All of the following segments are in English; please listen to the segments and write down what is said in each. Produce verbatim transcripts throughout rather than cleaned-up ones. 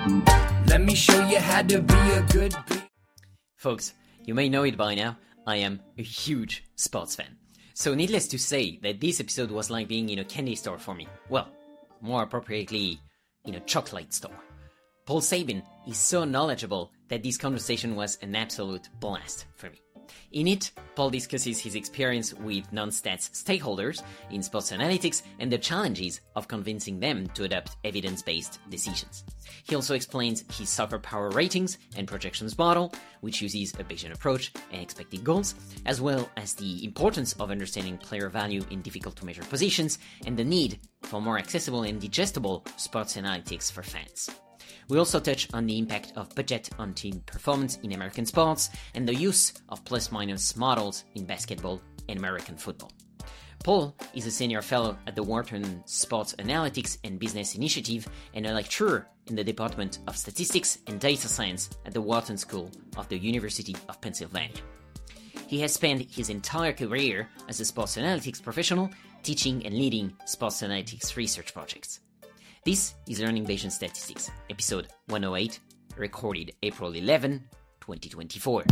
Let me show you how to be a good bee. Folks, you may know it by now, I am a huge sports fan. So needless to say that this episode was like being in a candy store for me. Well, more appropriately, in a chocolate store. Paul Sabin is so knowledgeable that this conversation was an absolute blast for me. In it, Paul discusses his experience with non-stats stakeholders in sports analytics and the challenges of convincing them to adopt evidence-based decisions. He also explains his soccer power ratings and projections model, which uses a Bayesian approach and expected goals, as well as the importance of understanding player value in difficult-to-measure positions and the need for more accessible and digestible sports analytics for fans. We also touch on the impact of budget on team performance in American sports and the use of plus-minus models in basketball and American football. Paul is a senior fellow at the Wharton Sports Analytics and Business Initiative and a lecturer in the Department of Statistics and Data Science at the Wharton School of the University of Pennsylvania. He has spent his entire career as a sports analytics professional, teaching and leading sports analytics research projects. This is Learning Bayesian Statistics, episode one oh eight, recorded April eleventh, twenty twenty-four.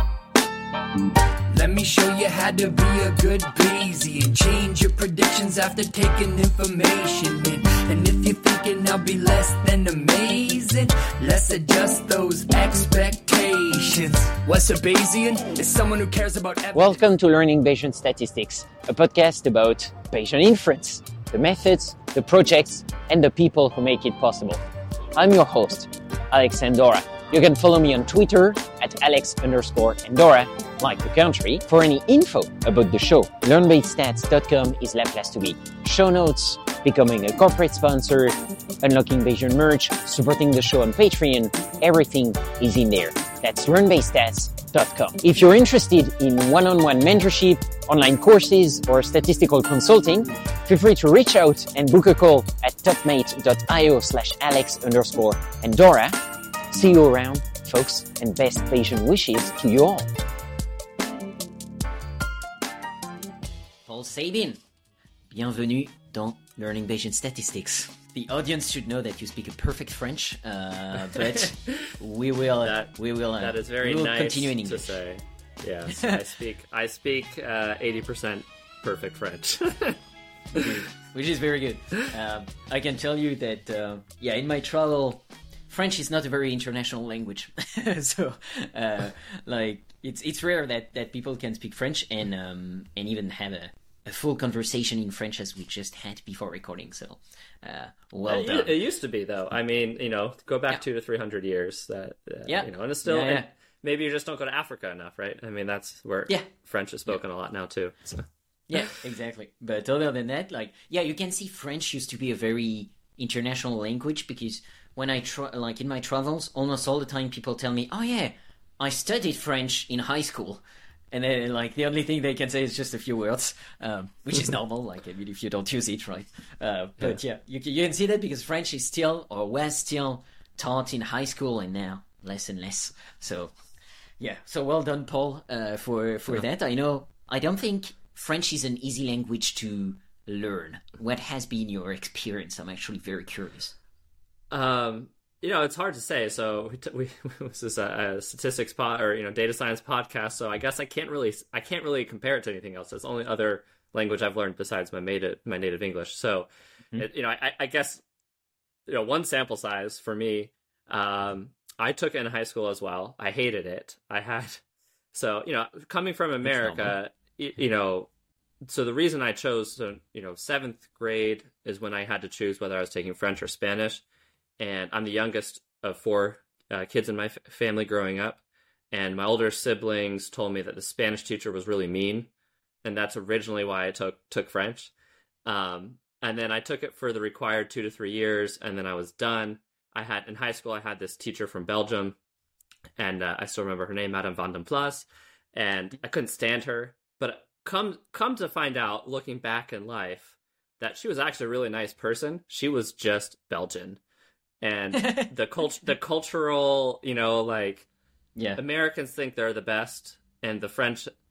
Let me show you how to be a good Bayesian and change your predictions after taking information in. And if you're thinking I'll be less than amazing, let's adjust those expectations. What's a Bayesian? It's someone who cares about evidence. Welcome to Learning Bayesian Statistics, a podcast about Bayesian inference, the methods, the projects, and the people who make it possible. I'm your host, Alex Andorra. You can follow me on Twitter at Alex underscore Andorra, like the country. For any info about the show, learn based stats dot com is la place to be. Show notes, becoming a corporate sponsor, unlocking Bayesian merch, supporting the show on Patreon, everything is in there. That's learn based stats dot com. If you're interested in one-on-one mentorship, online courses, or statistical consulting, feel free to reach out and book a call at topmate.io slash Alex underscore Andorra. See you around, folks, and best Bayesian wishes to you all. Paul Sabin, bienvenue dans Learning Bayesian Statistics. The audience should know that you speak a perfect French, uh, but we will that, we will uh, that is very we will nice continue in to English. say. Yes, I speak I speak uh, eighty percent perfect French. Which is very good. Um, I can tell you that, uh, yeah, in my travel, French is not a very international language. so, uh, like, it's it's rare that, that people can speak French and um, and even have a, a full conversation in French as we just had before recording. So, uh, well it, done. it used to be, though. I mean, you know, go back Yeah. two to three hundred years. That uh, Yeah. you know, and it's still. Yeah, yeah. And maybe you just don't go to Africa enough, right? I mean, that's where Yeah. French is spoken a lot now too. So. Yeah, exactly. But other than that, like, yeah, you can see French used to be a very international language because when I, tra- like, in my travels, almost all the time people tell me, oh yeah, I studied French in high school. And then, like, the only thing they can say is just a few words, um, which is normal, like, I mean, if you don't use it, right? Uh, but yeah, you can, you can see that because French is still, or was still, taught in high school and now less and less. So, yeah, so well done, Paul, uh, for, for Yeah. that. I know, I don't think French is an easy language to learn. What has been your experience? I'm actually very curious. Um, you know, it's hard to say. So we, t- we this is a, a statistics pod or you know data science podcast. So I guess I can't really I can't really compare it to anything else. It's the only other language I've learned besides my native my native English. So mm-hmm. it, you know, I, I guess you know one sample size for me. Um, I took it in high school as well. I hated it. I had so you know coming from America, you, you know. So the reason I chose, so, you know, seventh grade is when I had to choose whether I was taking French or Spanish. And I'm the youngest of four uh, kids in my f- family growing up. And my older siblings told me that the Spanish teacher was really mean. And that's originally why I took took French. Um, and then I took it for the required two to three years. And then I was done. I had, in high school, I had this teacher from Belgium. And uh, I still remember her name, Madame Van den Plas. And I couldn't stand her. But Come come to find out, looking back in life, that she was actually a really nice person. She was just Belgian. And the cult, the cultural, you know, like, yeah, Americans think they're the best, and the French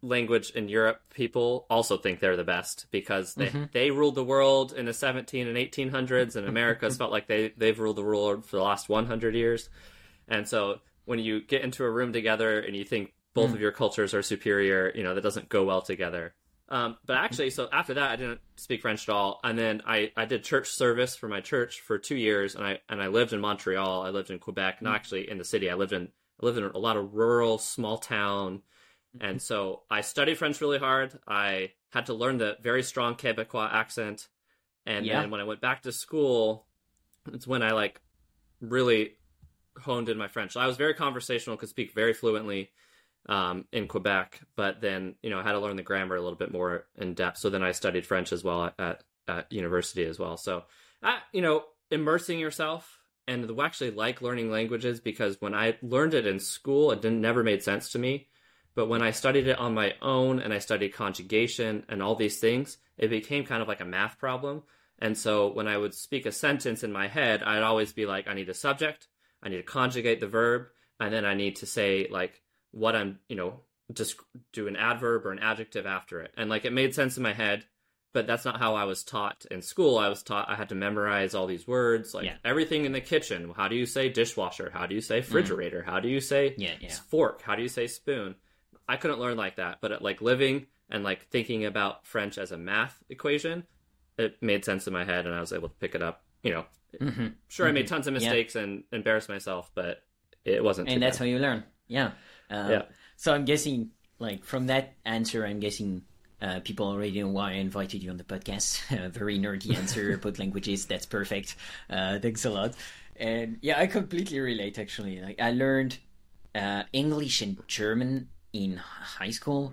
language in Europe, people also think they're the best because they, Mm-hmm. they ruled the world in the seventeen and eighteen hundreds, and America's felt like they, they've ruled the world for the last one hundred years. And so when you get into a room together and you think both Mm. of your cultures are superior, you know, that doesn't go well together. Um, but actually, so after that, I didn't speak French at all. And then I, I did church service for my church for two years, and I and I lived in Montreal. I lived in Quebec, not actually in the city. I lived in I lived in a lot of rural, small town. And so I studied French really hard. I had to learn the very strong Quebecois accent. And Yeah. then when I went back to school, it's when I like really honed in my French. So I was very conversational, could speak very fluently um, in Quebec, but then, you know, I had to learn the grammar a little bit more in depth. So then I studied French as well at, at, at university as well. So, uh, you know, immersing yourself, and I actually like learning languages because when I learned it in school, it didn't never made sense to me. But when I studied it on my own and I studied conjugation and all these things, it became kind of like a math problem. And so when I would speak a sentence in my head, I'd always be like, I need a subject, I need to conjugate the verb, and then I need to say like what I'm, you know, just do an adverb or an adjective after it. And like it made sense in my head, but that's not how I was taught in school. I was taught I had to memorize all these words, like Yeah. everything in the kitchen. How do you say dishwasher? How do you say refrigerator? How do you say Yeah, yeah. fork? How do you say spoon? I couldn't learn like that, but like living and like thinking about French as a math equation, it made sense in my head, and I was able to pick it up. You know, Mm-hmm. sure, I made tons of Yeah. mistakes and embarrassed myself, but it wasn't. And too that's bad. how you learn. Yeah. Uh, Yeah. So I'm guessing, like, from that answer, I'm guessing uh, people already know why I invited you on the podcast. A very nerdy answer about languages. That's perfect. Uh, thanks a lot. And yeah, I completely relate, actually. Like, I learned uh, English and German in high school.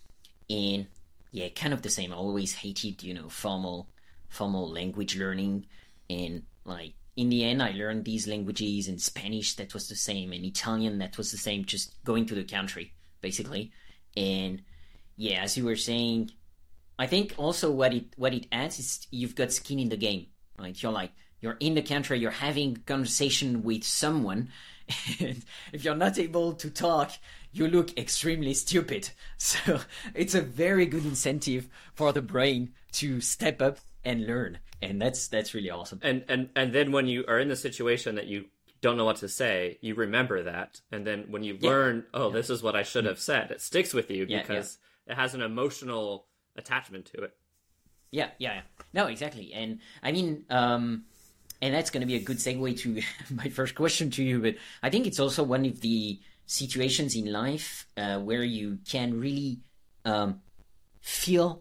And yeah, kind of the same. I always hated, you know, formal, formal language learning. And like, in the end, I learned these languages in Spanish. That was the same. And Italian, that was the same. Just going to the country, basically. And yeah, as you were saying, I think also what it what it adds is you've got skin in the game, right? You're like you're in the country, you're having conversation with someone, and if you're not able to talk, you look extremely stupid. So it's a very good incentive for the brain to step up and learn, and that's that's really awesome. And and and then when you are in the situation that you don't know what to say, you remember that, and then when you Yeah. learn, oh, this is what I should have said, it sticks with you Yeah, because it has an emotional attachment to it. Yeah, yeah, yeah. No, exactly. And I mean, um, and that's going to be a good segue to my first question to you. But I think it's also one of the situations in life uh, where you can really um, feel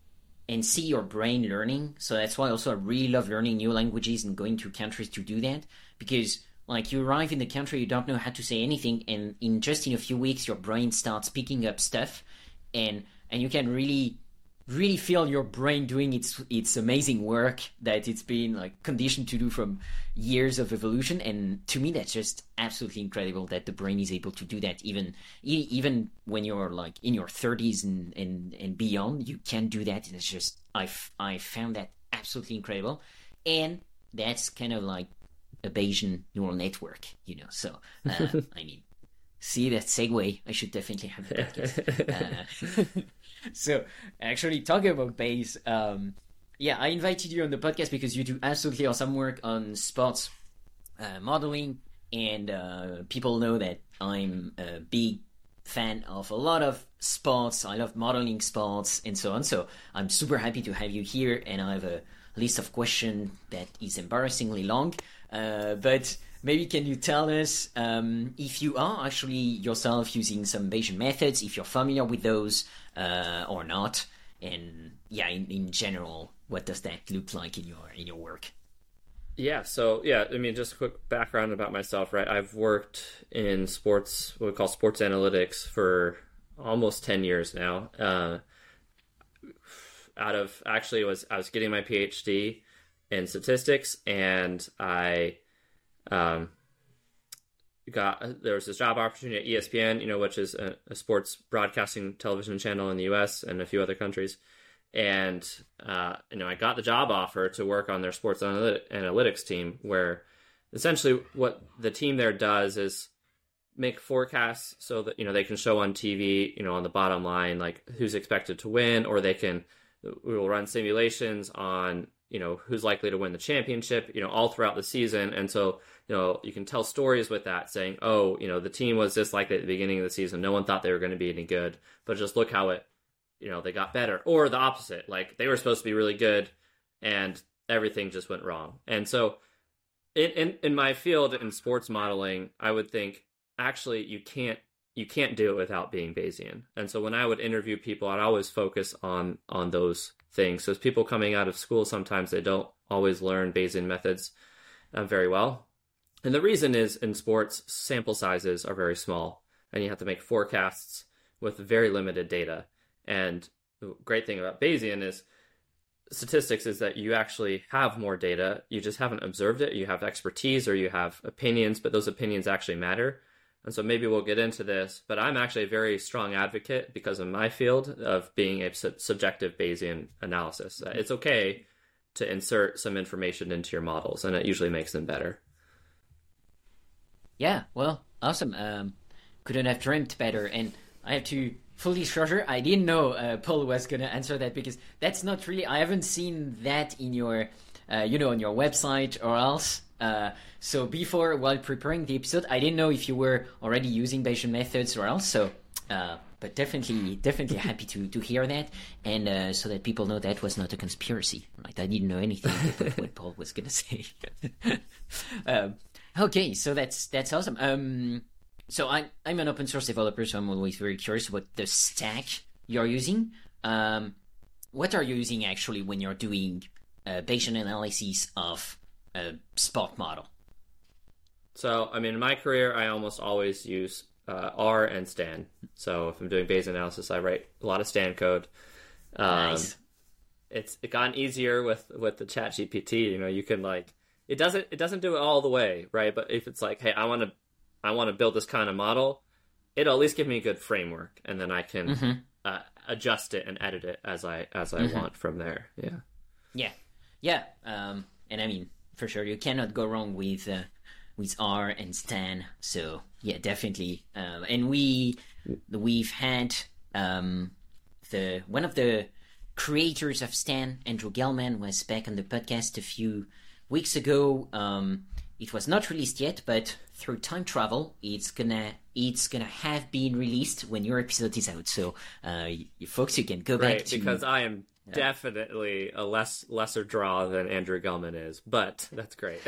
and see your brain learning. So that's why also I really love learning new languages and going to countries to do that. Because like you arrive in the country, you don't know how to say anything, and in just in a few weeks, your brain starts picking up stuff, and and you can really really feel your brain doing its its amazing work that it's been like conditioned to do from years of evolution. And to me, that's just absolutely incredible that the brain is able to do that even e- even when you're like in your thirties and and, and beyond. You can do that, and it's just I I found that absolutely incredible. And that's kind of like a Bayesian neural network, you know. So uh, I mean, see that segue? I should definitely have the podcast. Uh, so actually, talking about Bayes, um, yeah, I invited you on the podcast because you do absolutely awesome work on sports uh, modeling, and uh, people know that I'm a big fan of a lot of sports. I love modeling sports and so on. So I'm super happy to have you here, and I have a list of questions that is embarrassingly long. Uh, but maybe can you tell us um, if you are actually yourself using some Bayesian methods, if you're familiar with those uh, or not, and yeah, in, in general, what does that look like in your in your work? Yeah, so yeah, I mean, just a quick background about myself, right? I've worked in sports, what we call sports analytics, for almost ten years now. Uh, out of actually, it was I was getting my PhD in statistics, and I um, got there was this job opportunity at E S P N, you know, which is a, a sports broadcasting television channel in the U S and a few other countries. And, uh, you know, I got the job offer to work on their sports analytics team, where essentially what the team there does is make forecasts so that, you know, they can show on T V, you know, on the bottom line, like who's expected to win, or they can, we will run simulations on, you know, who's likely to win the championship, you know, all throughout the season. And so, you know, you can tell stories with that saying, oh, you know, the team was just like at the beginning of the season. No one thought they were going to be any good, but just look how it, you know, they got better. Or the opposite, like they were supposed to be really good and everything just went wrong. And so in, in, in my field in sports modeling, I would think actually you can't, you can't do it without being Bayesian. And so when I would interview people, I'd always focus on, on those things. So as people coming out of school, sometimes they don't always learn Bayesian methods uh, very well. And the reason is in sports, sample sizes are very small and you have to make forecasts with very limited data. And the great thing about Bayesian is statistics is that you actually have more data. You just haven't observed it. You have expertise or you have opinions, but those opinions actually matter. And so maybe we'll get into this, but I'm actually a very strong advocate because of my field of being a sub- subjective Bayesian analysis. Uh, it's okay to insert some information into your models, and it usually makes them better. Yeah, well, awesome. Um, couldn't have dreamt better. And I have to full disclosure, I didn't know uh, Paul was going to answer that because that's not really, I haven't seen that in your, uh, you know, on your website or else. Uh, so before, while preparing the episode, I didn't know if you were already using Bayesian methods or else. So, uh, but definitely, definitely happy to, to hear that. And uh, so that people know that was not a conspiracy. Right? I didn't know anything about what Paul was going to say. um, okay, so that's that's awesome. Um, so I, I'm an open source developer, so I'm always very curious about the stack you're using. Um, what are you using actually when you're doing uh, Bayesian analysis of a spot model? So, I mean, in my career, I almost always use uh, R and Stan. So if I'm doing Bayesian analysis, I write a lot of Stan code. Um, Nice. It's it gotten easier with, with the Chat G P T. You know, you can like, it doesn't it doesn't do it all the way, right? But if it's like, hey, I want to I want to build this kind of model, it'll at least give me a good framework, and then I can Mm-hmm. uh, adjust it and edit it as I as I Mm-hmm. want from there. Yeah. Yeah, yeah. Um, and I mean, for sure, you cannot go wrong with uh, with R and Stan. So yeah, definitely. Um, and we we've had um, the one of the creators of Stan, Andrew Gelman, was back on the podcast a few weeks ago. Um, it was not released yet, but through time travel, it's gonna it's gonna have been released when your episode is out. So, uh, you folks, you can go back Right, to because I am definitely a less lesser draw than Andrew Gelman is, but that's great.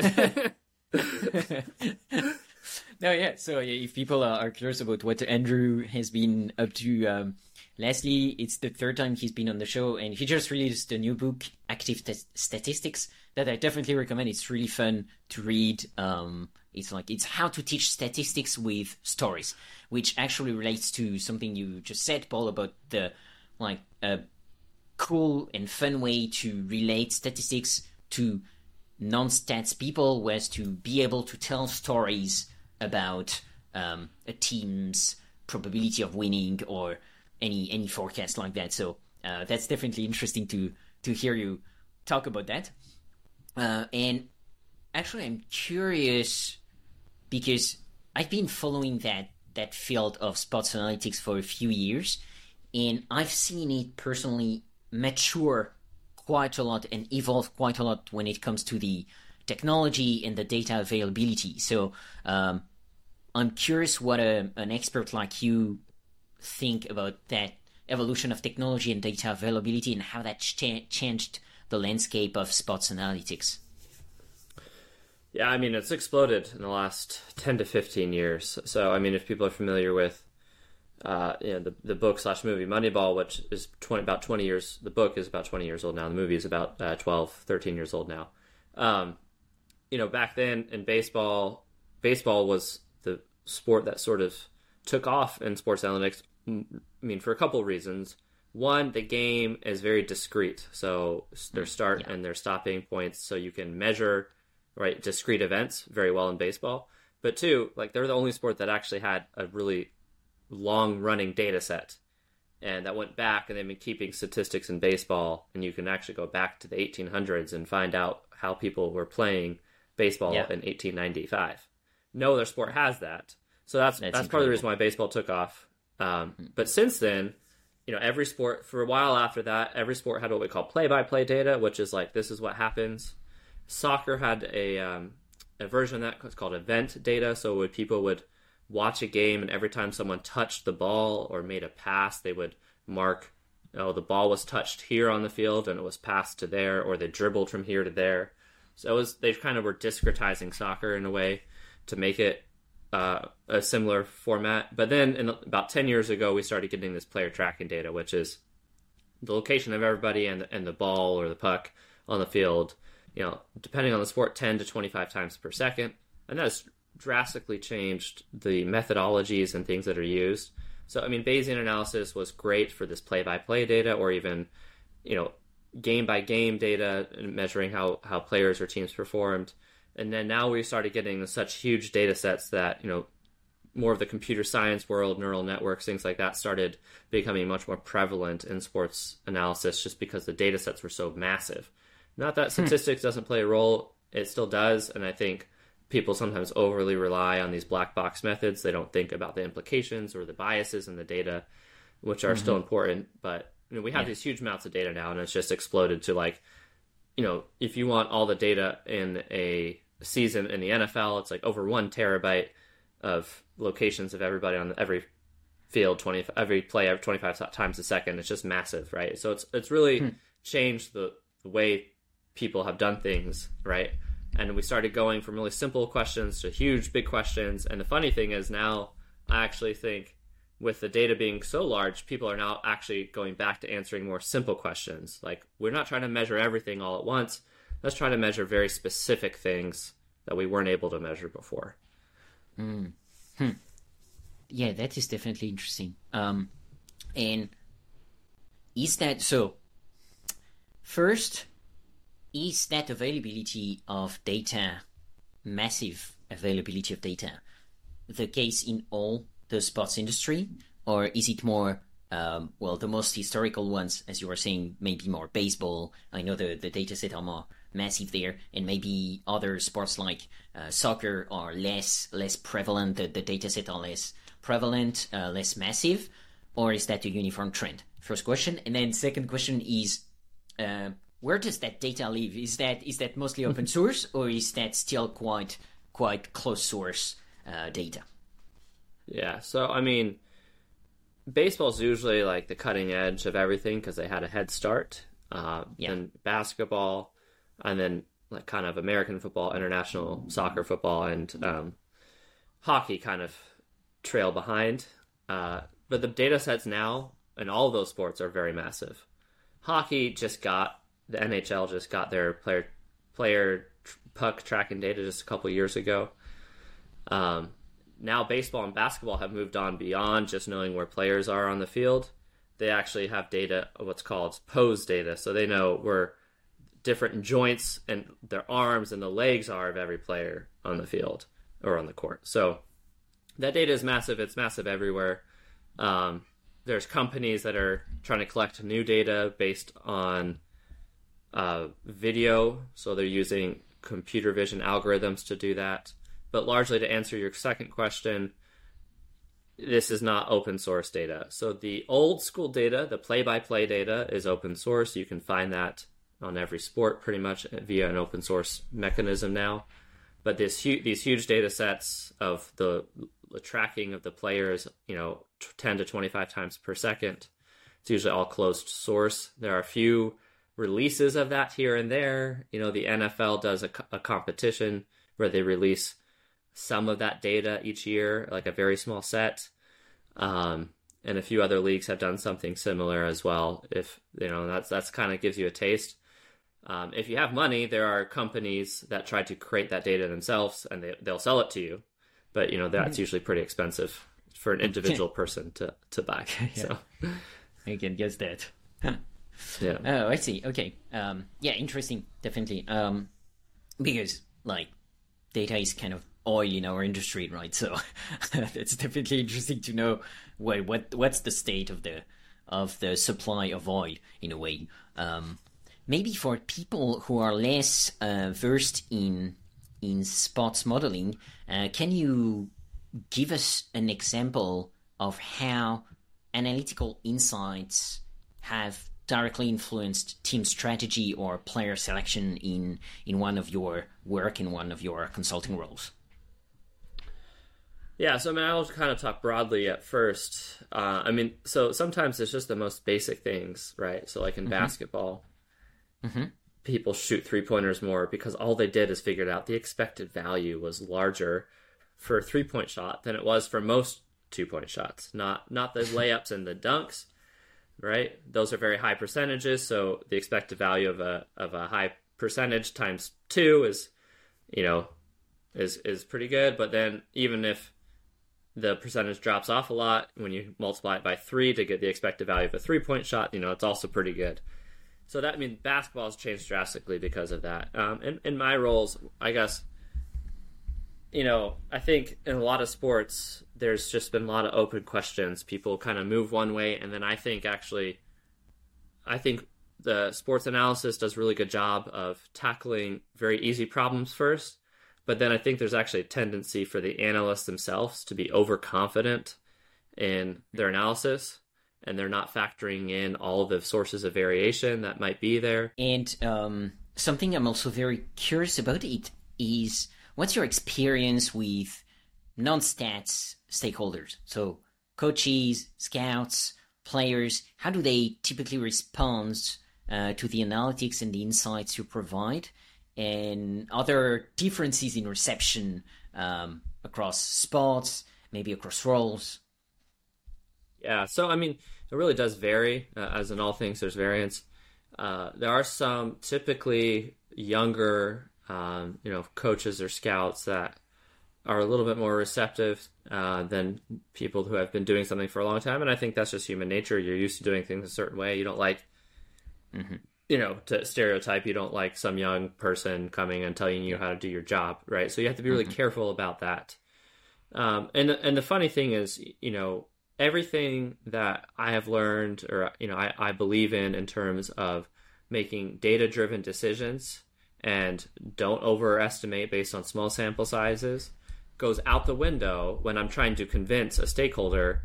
No, yeah. So yeah, if people are, are curious about what Andrew has been up to, um, lastly, it's the third time he's been on the show, and he just released a new book, Active T- Statistics, that I definitely recommend. It's really fun to read. Um, it's like it's how to teach statistics with stories, which actually relates to something you just said, Paul, about the like a cool and fun way to relate statistics to non-stats people was to be able to tell stories about um, a team's probability of winning or any any forecast like that. So uh, that's definitely interesting to to hear you talk about that. Uh, and actually, I'm curious because I've been following that that field of sports analytics for a few years, and I've seen it personally mature quite a lot and evolve quite a lot when it comes to the technology and the data availability. So um, I'm curious what a, an expert like you think about that evolution of technology and data availability and how that cha- changed the landscape of sports analytics. Yeah, I mean, it's exploded in the last ten to fifteen years. So, I mean, if people are familiar with uh, you know, the, the book slash movie Moneyball, which is twenty, about twenty years, the book is about twenty years old now. The movie is about uh, twelve, thirteen years old now. Um, you know, back then in baseball, baseball was the sport that sort of took off in sports analytics. I mean, for a couple of reasons. One, the game is very discrete. So their start Yeah. and their stopping points, so you can measure, right, discrete events very well in baseball. But two, like they're the only sport that actually had a really long running data set. And that went back, and they've been keeping statistics in baseball, and you can actually go back to the eighteen hundreds and find out how people were playing baseball Yeah. in eighteen ninety-five. No other sport has that. So that's That's that's, part of the incredible. reason why baseball took off. Um, but since then, you know, every sport for a while after that, every sport had what we call play-by-play data, which is like this is what happens. Soccer had a um, a version of that. It's called event data. So would people would watch a game, and every time someone touched the ball or made a pass, they would mark, oh, the ball was touched here on the field and it was passed to there, or they dribbled from here to there. So it was, they kind of were discretizing soccer in a way to make it uh, a similar format. But then in about ten years ago, we started getting this player tracking data, which is the location of everybody and, and the ball or the puck on the field, you know, depending on the sport, ten to twenty-five times per second. And that's drastically changed the methodologies and things that are used. So, I mean, Bayesian analysis was great for this play-by-play data, or even, you know, game-by-game data, measuring how, how players or teams performed. And then now we started getting such huge data sets that, you know, more of the computer science world, neural networks, things like that started becoming much more prevalent in sports analysis just because the data sets were so massive. Not that statistics hmm. doesn't play a role, it still does, and I think people sometimes overly rely on these black box methods. They don't think about the implications or the biases in the data, which are mm-hmm. still important. But you know, we have yeah. these huge amounts of data now, and it's just exploded to, like, you know, if you want all the data in a season in the N F L, it's like over one terabyte of locations of everybody on every field, twenty every play every twenty-five times a second. It's just massive, right? So it's it's really hmm. changed the, the way people have done things, right? And we started going from really simple questions to huge, big questions. And the funny thing is now, I actually think with the data being so large, people are now actually going back to answering more simple questions. Like, we're not trying to measure everything all at once. Let's try to measure very specific things that we weren't able to measure before. Mm. Hmm. Yeah, that is definitely interesting. Um, and is that so? First, is that availability of data, massive availability of data, the case in all the sports industry? Or is it more, um, well, the most historical ones, as you were saying, maybe more baseball? I know the, the data set are more massive there, and maybe other sports like uh, soccer are less less prevalent, the, the data set are less prevalent, uh, less massive? Or is that a uniform trend? First question. And then second question is, uh, where does that data live? Is that is that mostly open source, or is that still quite quite closed source uh, data? Yeah, so I mean, baseball's usually like the cutting edge of everything because they had a head start. Uh, yeah. And basketball, and then like kind of American football, international soccer football, and um, hockey kind of trail behind. Uh, but the data sets now in all of those sports are very massive. Hockey just got The N H L just got their player player tr- puck tracking data just a couple years ago. Um, now baseball and basketball have moved on beyond just knowing where players are on the field. They actually have data, what's called pose data, so they know where different joints and their arms and the legs are of every player on the field or on the court. So that data is massive. It's massive everywhere. Um, there's companies that are trying to collect new data based on Uh, video, so they're using computer vision algorithms to do that. But largely, to answer your second question, this is not open source data. So the old school data, the play-by-play data, is open source. You can find that on every sport pretty much via an open source mechanism now. But this hu- these huge data sets of the, the tracking of the players, you know, ten to twenty-five times per second, it's usually all closed source. There are a few releases of that here and there. You know, the N F L does a, a competition where they release some of that data each year, like a very small set. Um, and a few other leagues have done something similar as well. If, you know, that's, that's kind of gives you a taste. Um, if you have money, there are companies that try to create that data themselves, and they, they'll sell it to you. But, you know, that's usually pretty expensive for an individual person to, to buy. Yeah. So I can guess that. Yeah. Oh, I see. Okay. Um, yeah, interesting. Definitely. Um, because, like, data is kind of oil in our industry, right? So it's definitely interesting to know what, what what's the state of the of the supply of oil in a way. Um, maybe for people who are less uh, versed in in sports modeling, uh, can you give us an example of how analytical insights have directly influenced team strategy or player selection in in one of your work, in one of your consulting roles? Yeah, so I mean, I'll kind of talk broadly at first. Uh, I mean, so sometimes it's just the most basic things, right? So like in mm-hmm. basketball, mm-hmm. people shoot three-pointers more because all they did is figured out the expected value was larger for a three-point shot than it was for most two-point shots. Not not the layups and the dunks, right? Those are very high percentages, so the expected value of a of a high percentage times two is, you know, is is pretty good. But then even if the percentage drops off a lot, when you multiply it by three to get the expected value of a three-point shot, you know, it's also pretty good. So that means basketball has changed drastically because of that. Um, in, in my roles, I guess, you know, I think in a lot of sports, there's just been a lot of open questions. People kind of move one way, and then I think actually, I think the sports analysis does a really good job of tackling very easy problems first. But then I think there's actually a tendency for the analysts themselves to be overconfident in their analysis, and they're not factoring in all the sources of variation that might be there. And um, something I'm also very curious about it is, what's your experience with non-stats stakeholders? So coaches, scouts, players, how do they typically respond uh, to the analytics and the insights you provide? And other differences in reception um, across sports, maybe across roles? Yeah, so I mean, it really does vary. Uh, as in all things, there's variance. Uh, there are some typically younger, um, you know, coaches or scouts that are a little bit more receptive uh, than people who have been doing something for a long time, and I think that's just human nature. You're used to doing things a certain way. You don't like, mm-hmm. you know, to stereotype. You don't like some young person coming and telling you how to do your job, right? So you have to be really mm-hmm. careful about that. Um, and and the funny thing is, you know, everything that I have learned, or you know, I, I believe in in terms of making data-driven decisions and don't overestimate based on small sample sizes, goes out the window when I'm trying to convince a stakeholder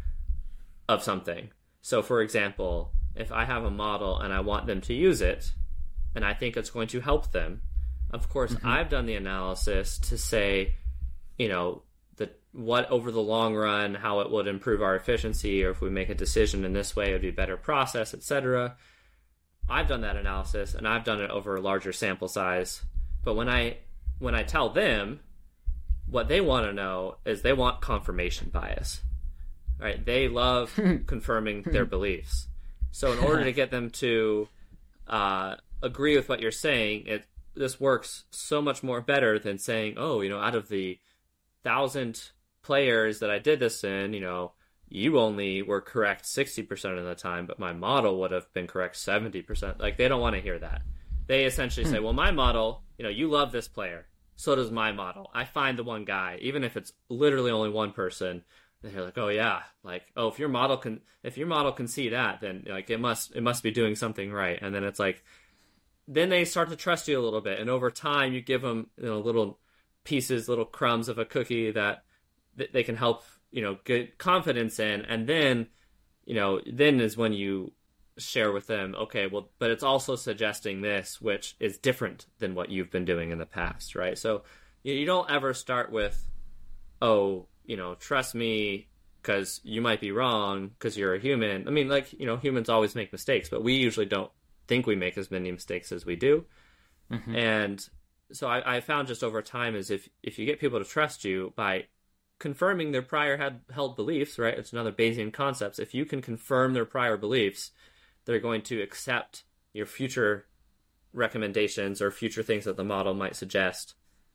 of something. So, for example, if I have a model and I want them to use it, and I think it's going to help them, of course, mm-hmm. I've done the analysis to say, you know, the what over the long run, how it would improve our efficiency, or if we make a decision in this way, it would be a better process, et cetera. I've done that analysis, and I've done it over a larger sample size. But when I when I tell them, what they want to know is they want confirmation bias, right? They love confirming their beliefs. So in order to get them to uh, agree with what you're saying, it this works so much more better than saying, oh, you know, out of the thousand players that I did this in, you know, you only were correct sixty percent of the time, but my model would have been correct seventy percent. Like, they don't want to hear that. They essentially say, well, my model, you know, you love this player. So does my model. I find the one guy, even if it's literally only one person, they're like, oh yeah, like, oh, if your model can, if your model can see that, then like it must, it must be doing something right. And then it's like, then they start to trust you a little bit. And over time you give them, you know, little pieces, little crumbs of a cookie that, that they can help, you know, get confidence in. And then, you know, then is when you share with them, okay, well, but it's also suggesting this, which is different than what you've been doing in the past, right? So you, you don't ever start with, oh, you know, trust me because you might be wrong because you're a human. I mean, like, you know, humans always make mistakes, but we usually don't think we make as many mistakes as we do. Mm-hmm. And so I, I found just over time is if, if you get people to trust you by confirming their prior had held beliefs, right? It's another Bayesian concept. If you can confirm their prior beliefs, they're going to accept your future recommendations or future things that the model might suggest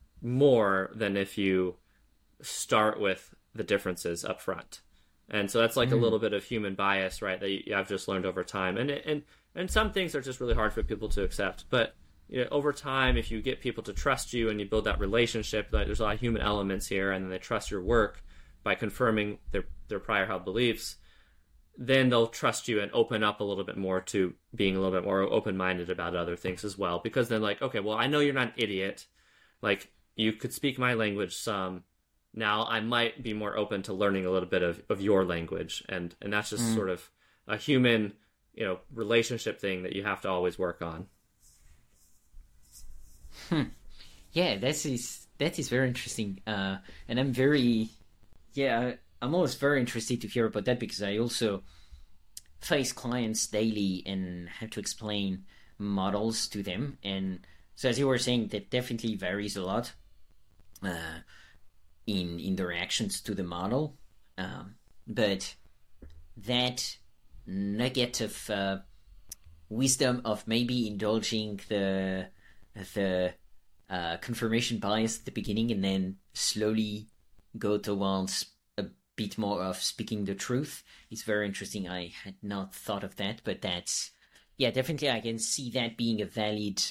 more than if you start with the differences up front. And so that's like mm. a little bit of human bias, right, that you, I've just learned over time. And and and some things are just really hard for people to accept. But you know, over time, if you get people to trust you and you build that relationship, like, there's a lot of human elements here, and then they trust your work by confirming their, their prior held beliefs, then they'll trust you and open up a little bit more to being a little bit more open-minded about other things as well. Because then, like, okay, well, I know you're not an idiot. Like, you could speak my language some, now I might be more open to learning a little bit of, of your language. And, and that's just mm. sort of a human, you know, relationship thing that you have to always work on. Hmm. Yeah, that is, that is very interesting. Uh, and I'm very, yeah, I'm always very interested to hear about that, because I also face clients daily and have to explain models to them. And so as you were saying, that definitely varies a lot. Uh, in in the reactions to the model, um, but that nugget of uh, wisdom of maybe indulging the the uh, confirmation bias at the beginning and then slowly go towards a bit more of speaking the truth is very interesting. I had not thought of that, but that's, yeah, definitely I can see that being a valid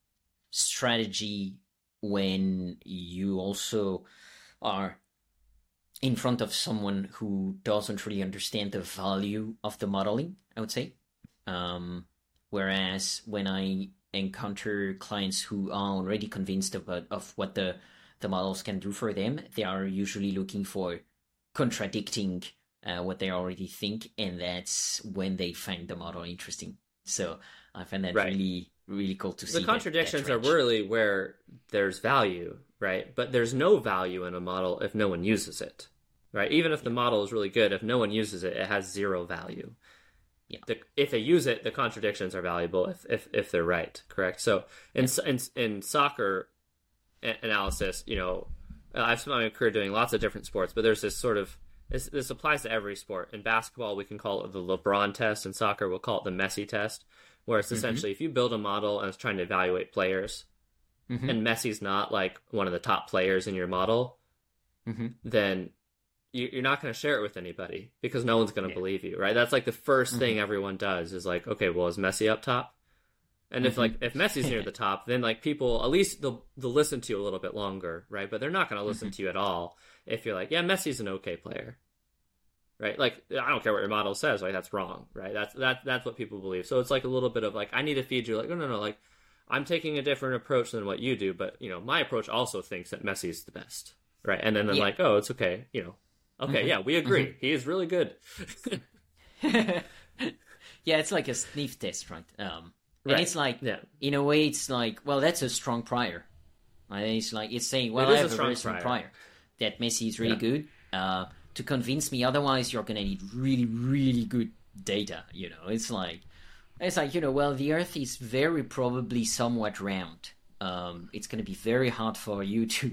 strategy when you also are in front of someone who doesn't really understand the value of the modeling, I would say. Um, whereas when I encounter clients who are already convinced about of what the, the models can do for them, they are usually looking for contradicting uh, what they already think, and that's when they find the model interesting. So I find that right. really, really cool to see. The contradictions that, that are really where there's value, right? But there's no value in a model if no one uses it, right? Even if the model is really good, if no one uses it, it has zero value. Yeah. The, if they use it, the contradictions are valuable if if, if they're right, correct? So in, yeah. in in soccer analysis, you know, I've spent my career doing lots of different sports, but there's this sort of, this, this applies to every sport. In basketball, we can call it the LeBron test. In soccer, we'll call it the Messi test, where it's essentially mm-hmm. if you build a model and it's trying to evaluate players, mm-hmm. and Messi's not like one of the top players in your model, mm-hmm. then you, you're not going to share it with anybody because no one's going to yeah. believe you, right? That's like the first mm-hmm. thing everyone does is like, okay, well, is Messi up top? And mm-hmm. if like if Messi's near the top, then like people at least they'll they'll listen to you a little bit longer, right? But they're not going to listen mm-hmm. to you at all if you're like, yeah, Messi's an okay player, right? Like I don't care what your model says, like that's wrong, right? That's that that's what people believe. So it's like a little bit of like I need to feed you, like no no no, like I'm taking a different approach than what you do, but you know my approach also thinks that Messi's the best, right? And then they're yeah. like, oh, it's okay, you know, okay, mm-hmm. yeah, we agree, mm-hmm. he is really good. Yeah, it's like a sniff test, right? Um. And right. it's like, yeah. in a way, it's like, well, that's a strong prior. And it's like, it's saying, well, it I have a, a very strong prior. prior. That Messi is really yeah. good. Uh, to convince me, otherwise you're going to need really, really good data, you know. It's like, it's like, you know, well, the Earth is very probably somewhat round. Um, it's going to be very hard for you to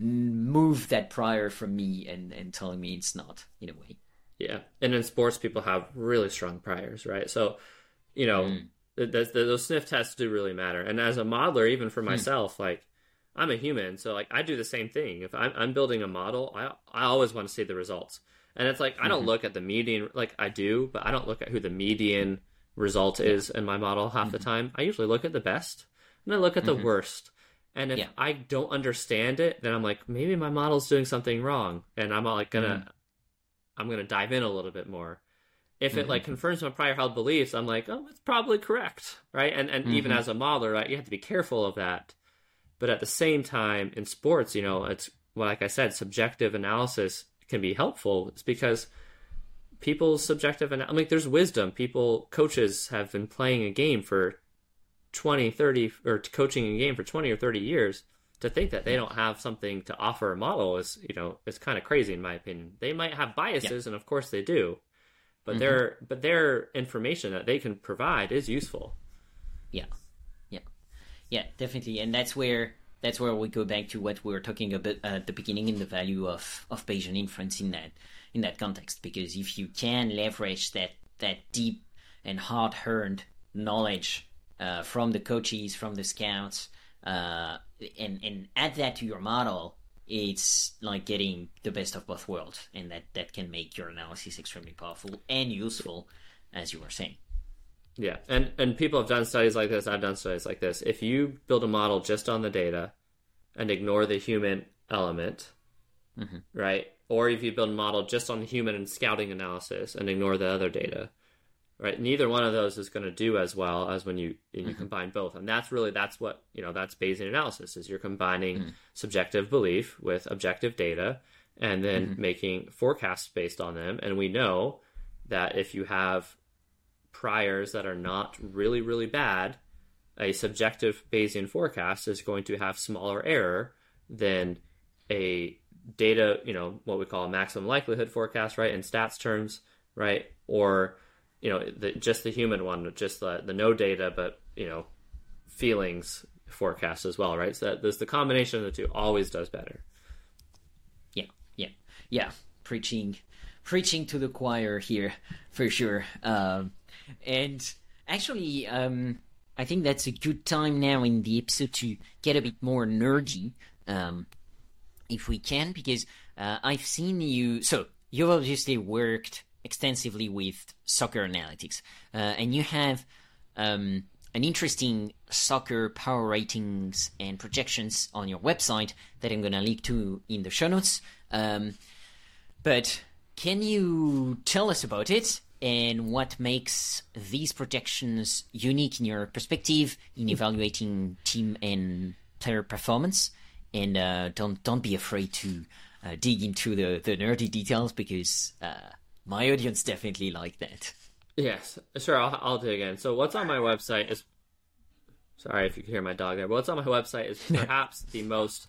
move that prior from me and, and telling me it's not, in a way. Yeah. And in sports, people have really strong priors, right? So, you know... Mm. The, the, those sniff tests do really matter. And as a modeler, even for myself, hmm. like I'm a human, so like I do the same thing. If I'm, I'm building a model, I I always want to see the results. And it's like I don't mm-hmm. look at the median, like I do, but I don't look at who the median result is in my model half mm-hmm. the time. I usually look at the best, and I look at the mm-hmm. worst. And if yeah. I don't understand it, then I'm like, maybe my model's doing something wrong, and I'm like gonna, mm-hmm. I'm gonna dive in a little bit more. If it mm-hmm. like confirms my prior held beliefs, I'm like, oh, it's probably correct, right? And and mm-hmm. even as a modeler, right, you have to be careful of that. But at the same time, in sports, you know, it's well, like I said, subjective analysis can be helpful. It's because people's subjective analysis, I mean, there's wisdom. People, coaches have been playing a game for twenty, thirty, or coaching a game for twenty or thirty years. To think that they don't have something to offer a model is, you know, is kind of crazy in my opinion. They might have biases, yeah. and of course they do. But mm-hmm. their but their information that they can provide is useful. Yeah, yeah, yeah, definitely, and that's where that's where we go back to what we were talking about at the beginning in the value of, of Bayesian inference in that in that context. Because if you can leverage that that deep and hard-earned knowledge uh, from the coaches, from the scouts, uh, and and add that to your model, it's like getting the best of both worlds, and that, that can make your analysis extremely powerful and useful, as you were saying. Yeah, and, and people have done studies like this, I've done studies like this. If you build a model just on the data and ignore the human element, mm-hmm. right? Or if you build a model just on the human and scouting analysis and ignore the other data, right? Neither one of those is going to do as well as when you when you mm-hmm. combine both. And that's really, that's what, you know, that's Bayesian analysis, is you're combining mm-hmm. subjective belief with objective data, and then Mm-hmm. making forecasts based on them. And we know that if you have priors that are not really, really bad, a subjective Bayesian forecast is going to have smaller error than a data, you know, what we call a maximum likelihood forecast, right, in stats terms, right? Or, you know, the, just the human one, just the, the no data, but, you know, feelings forecast as well, right? So that there's the combination of the two always does better. Yeah, yeah, yeah. Preaching, preaching to the choir here, for sure. Um, and actually, um, I think that's a good time now in the episode to get a bit more nerdy, um, if we can, because uh, I've seen you. So you've obviously worked extensively with soccer analytics, uh, and you have um, an interesting soccer power ratings and projections on your website that I'm going to link to in the show notes. Um, but can you tell us about it and what makes these projections unique in your perspective in evaluating team and player performance? And uh, don't don't be afraid to uh, dig into the, the nerdy details, because uh, my audience definitely like that. Yes, sure. I'll, I'll dig in. So what's on my website is, sorry if you can hear my dog there, but what's on my website is perhaps the most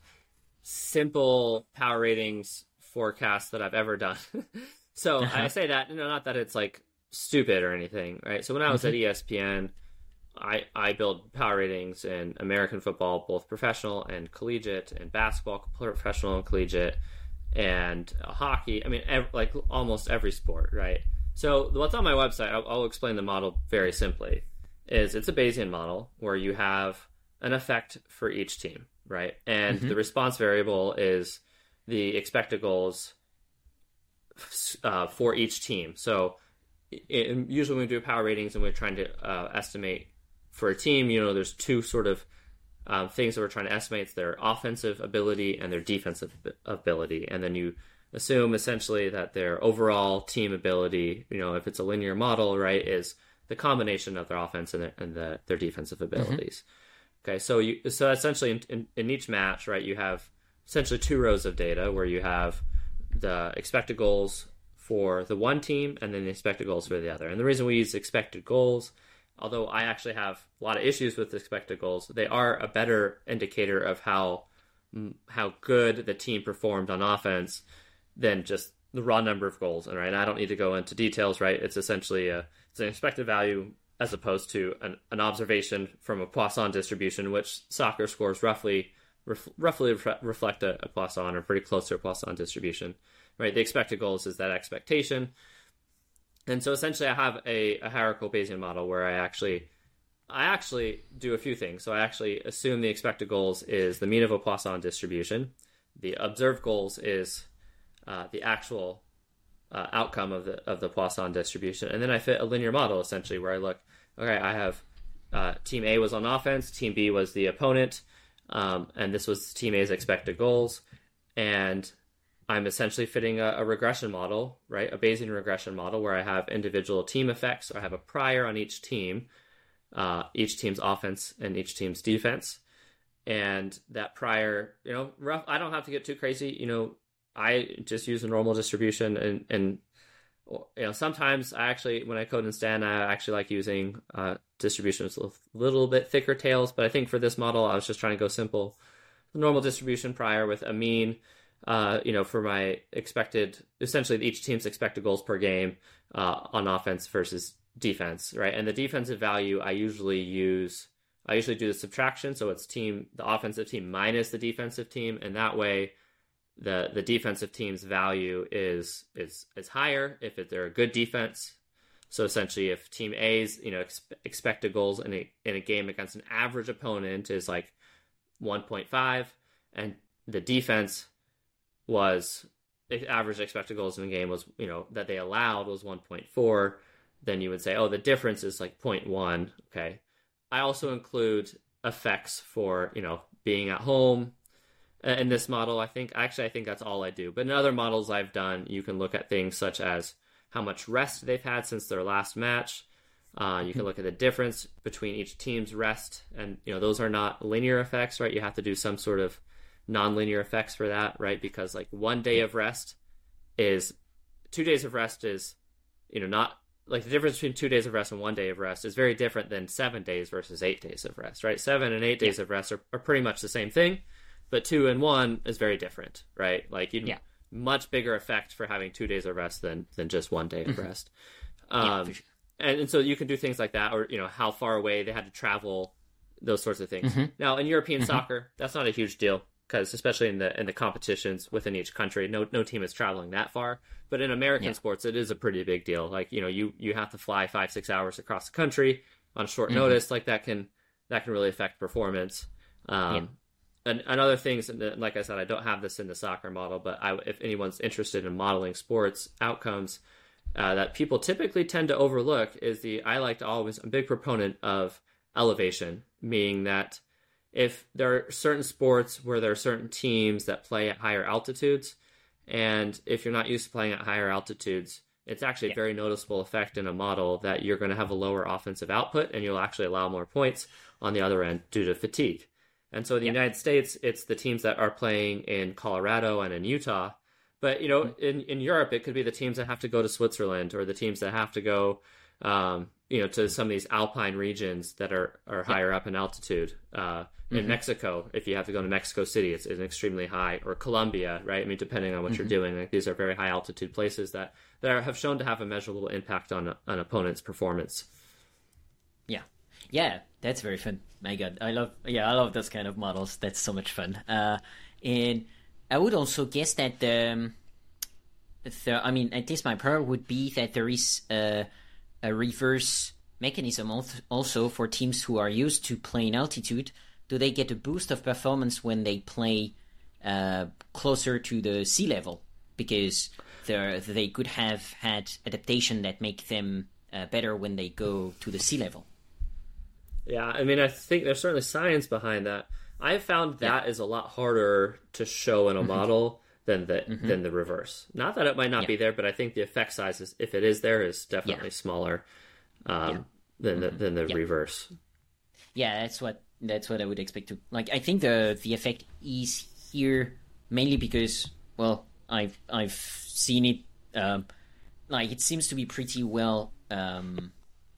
simple power ratings forecast that I've ever done. So uh-huh. I say that, you know, not that it's like stupid or anything, right? So when I was mm-hmm. at E S P N, I, I build power ratings in American football, both professional and collegiate, and basketball, professional and collegiate, and uh, hockey. I mean, ev- like almost every sport, right? So what's on my website, I'll, I'll explain the model very simply, is it's a Bayesian model where you have an effect for each team, right? And mm-hmm. the response variable is the expected goals uh, for each team. So it, usually when we do power ratings and we're trying to uh, estimate for a team, you know, there's two sort of um, things that we're trying to estimate. It's their offensive ability and their defensive ability. And then you assume essentially that their overall team ability, you know, if it's a linear model, right, is the combination of their offense and, their, and the, their defensive abilities. Mm-hmm. Okay, so you so essentially in, in, in each match, right, you have essentially two rows of data where you have the expected goals for the one team and then the expected goals for the other. And the reason we use expected goals, although I actually have a lot of issues with expected goals, they are a better indicator of how how good the team performed on offense than just the raw number of goals. And right, I don't need to go into details, right? It's essentially a, it's an expected value as opposed to an, an observation from a Poisson distribution, which soccer scores roughly ref, roughly ref, reflect a, a Poisson or pretty close to a Poisson distribution, right? The expected goals is that expectation. And so essentially I have a, a hierarchical Bayesian model where I actually I actually do a few things. So I actually assume the expected goals is the mean of a Poisson distribution. The observed goals is uh, the actual uh, outcome of the of the Poisson distribution. And then I fit a linear model essentially where I look, okay, I have uh, team A was on offense, team B was the opponent, um, and this was team A's expected goals. And I'm essentially fitting a, a regression model, right? A Bayesian regression model where I have individual team effects. Or I have a prior on each team, uh, each team's offense and each team's defense. And that prior, you know, rough, I don't have to get too crazy. You know, I just use a normal distribution and, and you know, sometimes I actually, when I code in Stan, I actually like using uh, distributions with a little bit thicker tails. But I think for this model, I was just trying to go simple. The normal distribution prior with a mean, Uh, you know, for my expected, essentially each team's expected goals per game uh, on offense versus defense, right? And the defensive value, I usually use, I usually do the subtraction. So it's team, the offensive team minus the defensive team. And that way the, the defensive team's value is, is, is higher if it, they're a good defense. So essentially if team A's, you know, ex- expected goals in a, in a game against an average opponent is like one point five and the defense was average expected goals in the game was, you know, that they allowed was one point four, then you would say, oh, the difference is like zero point one. Okay. I also include effects for, you know, being at home in this model. I think, actually, I think that's all I do. But in other models I've done, you can look at things such as how much rest they've had since their last match. Uh, you can look at the difference between each team's rest. And, you know, those are not linear effects, right? You have to do some sort of nonlinear effects for that, right? Because like one day of rest is two days of rest is, you know, not like the difference between two days of rest and one day of rest is very different than seven days versus eight days of rest, right? Seven and eight days yeah. of rest are, are pretty much the same thing, but two and one is very different, right? Like you, yeah. much bigger effect for having two days of rest than than just one day of mm-hmm. rest. Um, yeah, for sure. and, and so you can do things like that, or you know how far away they had to travel, those sorts of things. Mm-hmm. Now in European mm-hmm. soccer, that's not a huge deal because especially in the in the competitions within each country, no no team is traveling that far. But in American yeah. sports, it is a pretty big deal. Like you know you you have to fly five six hours across the country on short mm-hmm. notice. Like that can that can really affect performance. Um, yeah. And, and other things, and like I said, I don't have this in the soccer model, but I, if anyone's interested in modeling sports outcomes uh, that people typically tend to overlook is the, I like to always, I'm a big proponent of elevation, meaning that if there are certain sports where there are certain teams that play at higher altitudes, and if you're not used to playing at higher altitudes, it's actually yeah. a very noticeable effect in a model that you're going to have a lower offensive output and you'll actually allow more points on the other end due to fatigue. And so in the yeah. United States, it's the teams that are playing in Colorado and in Utah. But, you know, mm-hmm. in, in Europe, it could be the teams that have to go to Switzerland or the teams that have to go, um, you know, to some of these alpine regions that are, are yeah. higher up in altitude. Uh, mm-hmm. In Mexico, if you have to go to Mexico City, it's, it's extremely high. Or Colombia, right? I mean, depending on what mm-hmm. you're doing, like, these are very high altitude places that, that are, have shown to have a measurable impact on an opponent's performance. Yeah. Yeah, that's very fun. My God, I love yeah, I love those kind of models. That's so much fun. Uh, and I would also guess that the, the I mean, at least my prayer would be that there is a, a reverse mechanism also for teams who are used to playing altitude. Do they get a boost of performance when they play uh, closer to the sea level? Because they could have had adaptation that make them uh, better when they go to the sea level. Yeah, I mean, I think there's certainly science behind that. I've found that yeah. is a lot harder to show in a mm-hmm. model than the mm-hmm. than the reverse. Not that it might not yeah. be there, but I think the effect size, is, if it is there, is definitely yeah. smaller um, yeah. than the, than the yeah. reverse. Yeah, that's what that's what I would expect too. Like, I think the the effect is here mainly because, well, I've I've seen it. Um, like, it seems to be pretty well. Um,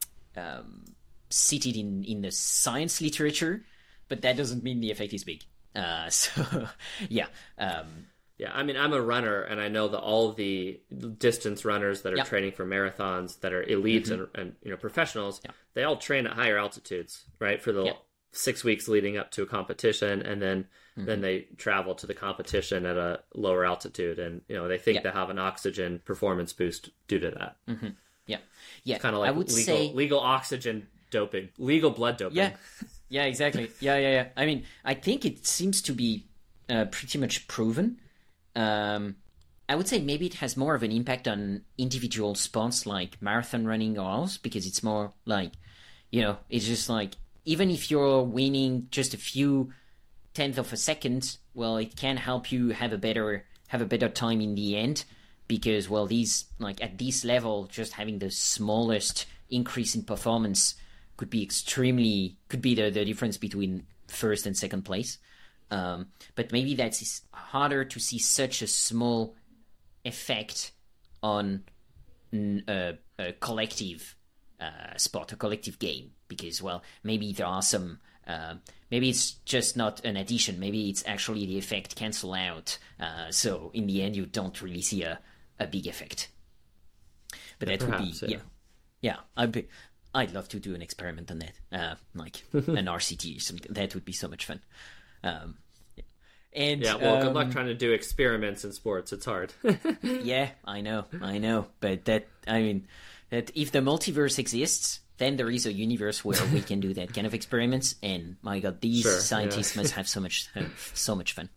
um, cited in, in the science literature, but that doesn't mean the effect is big. Uh, so, yeah. Um, yeah, I mean, I'm a runner, and I know that all of the distance runners that are yep. training for marathons, that are elites mm-hmm. and, and you know professionals, yep. they all train at higher altitudes, right, for the yep. six weeks leading up to a competition, and then mm-hmm. then they travel to the competition at a lower altitude, and you know they think yep. they have an oxygen performance boost due to that. Mm-hmm. Yeah, yeah. Kind of like I would legal, say... legal oxygen doping, legal blood doping. Yeah, yeah, exactly. Yeah, yeah, yeah. I mean, I think it seems to be uh, pretty much proven. Um, I would say maybe it has more of an impact on individual sports like marathon running or else, because it's more like, you know, it's just like, even if you're winning just a few tenths of a second, well, it can help you have a better have a better time in the end, because, well, these, like, at this level, just having the smallest increase in performance could be extremely, could be the, the difference between first and second place. Um, but maybe that's harder to see such a small effect on a, a collective uh, sport, a collective game, because, well, maybe there are some, uh, maybe it's just not an addition, maybe it's actually the effect cancel out. Uh, so in the end, you don't really see a, a big effect. But yeah, that perhaps, would be, yeah, yeah, yeah I'd be, I'd love to do an experiment on that, uh, like an R C T or something. That would be so much fun. Um, yeah. And yeah, well, um, good luck trying to do experiments in sports. It's hard. Yeah, I know, I know. But that, I mean, that if the multiverse exists, then there is a universe where we can do that kind of experiments. And my God, these sure, scientists yeah. must have so much, uh, so much fun.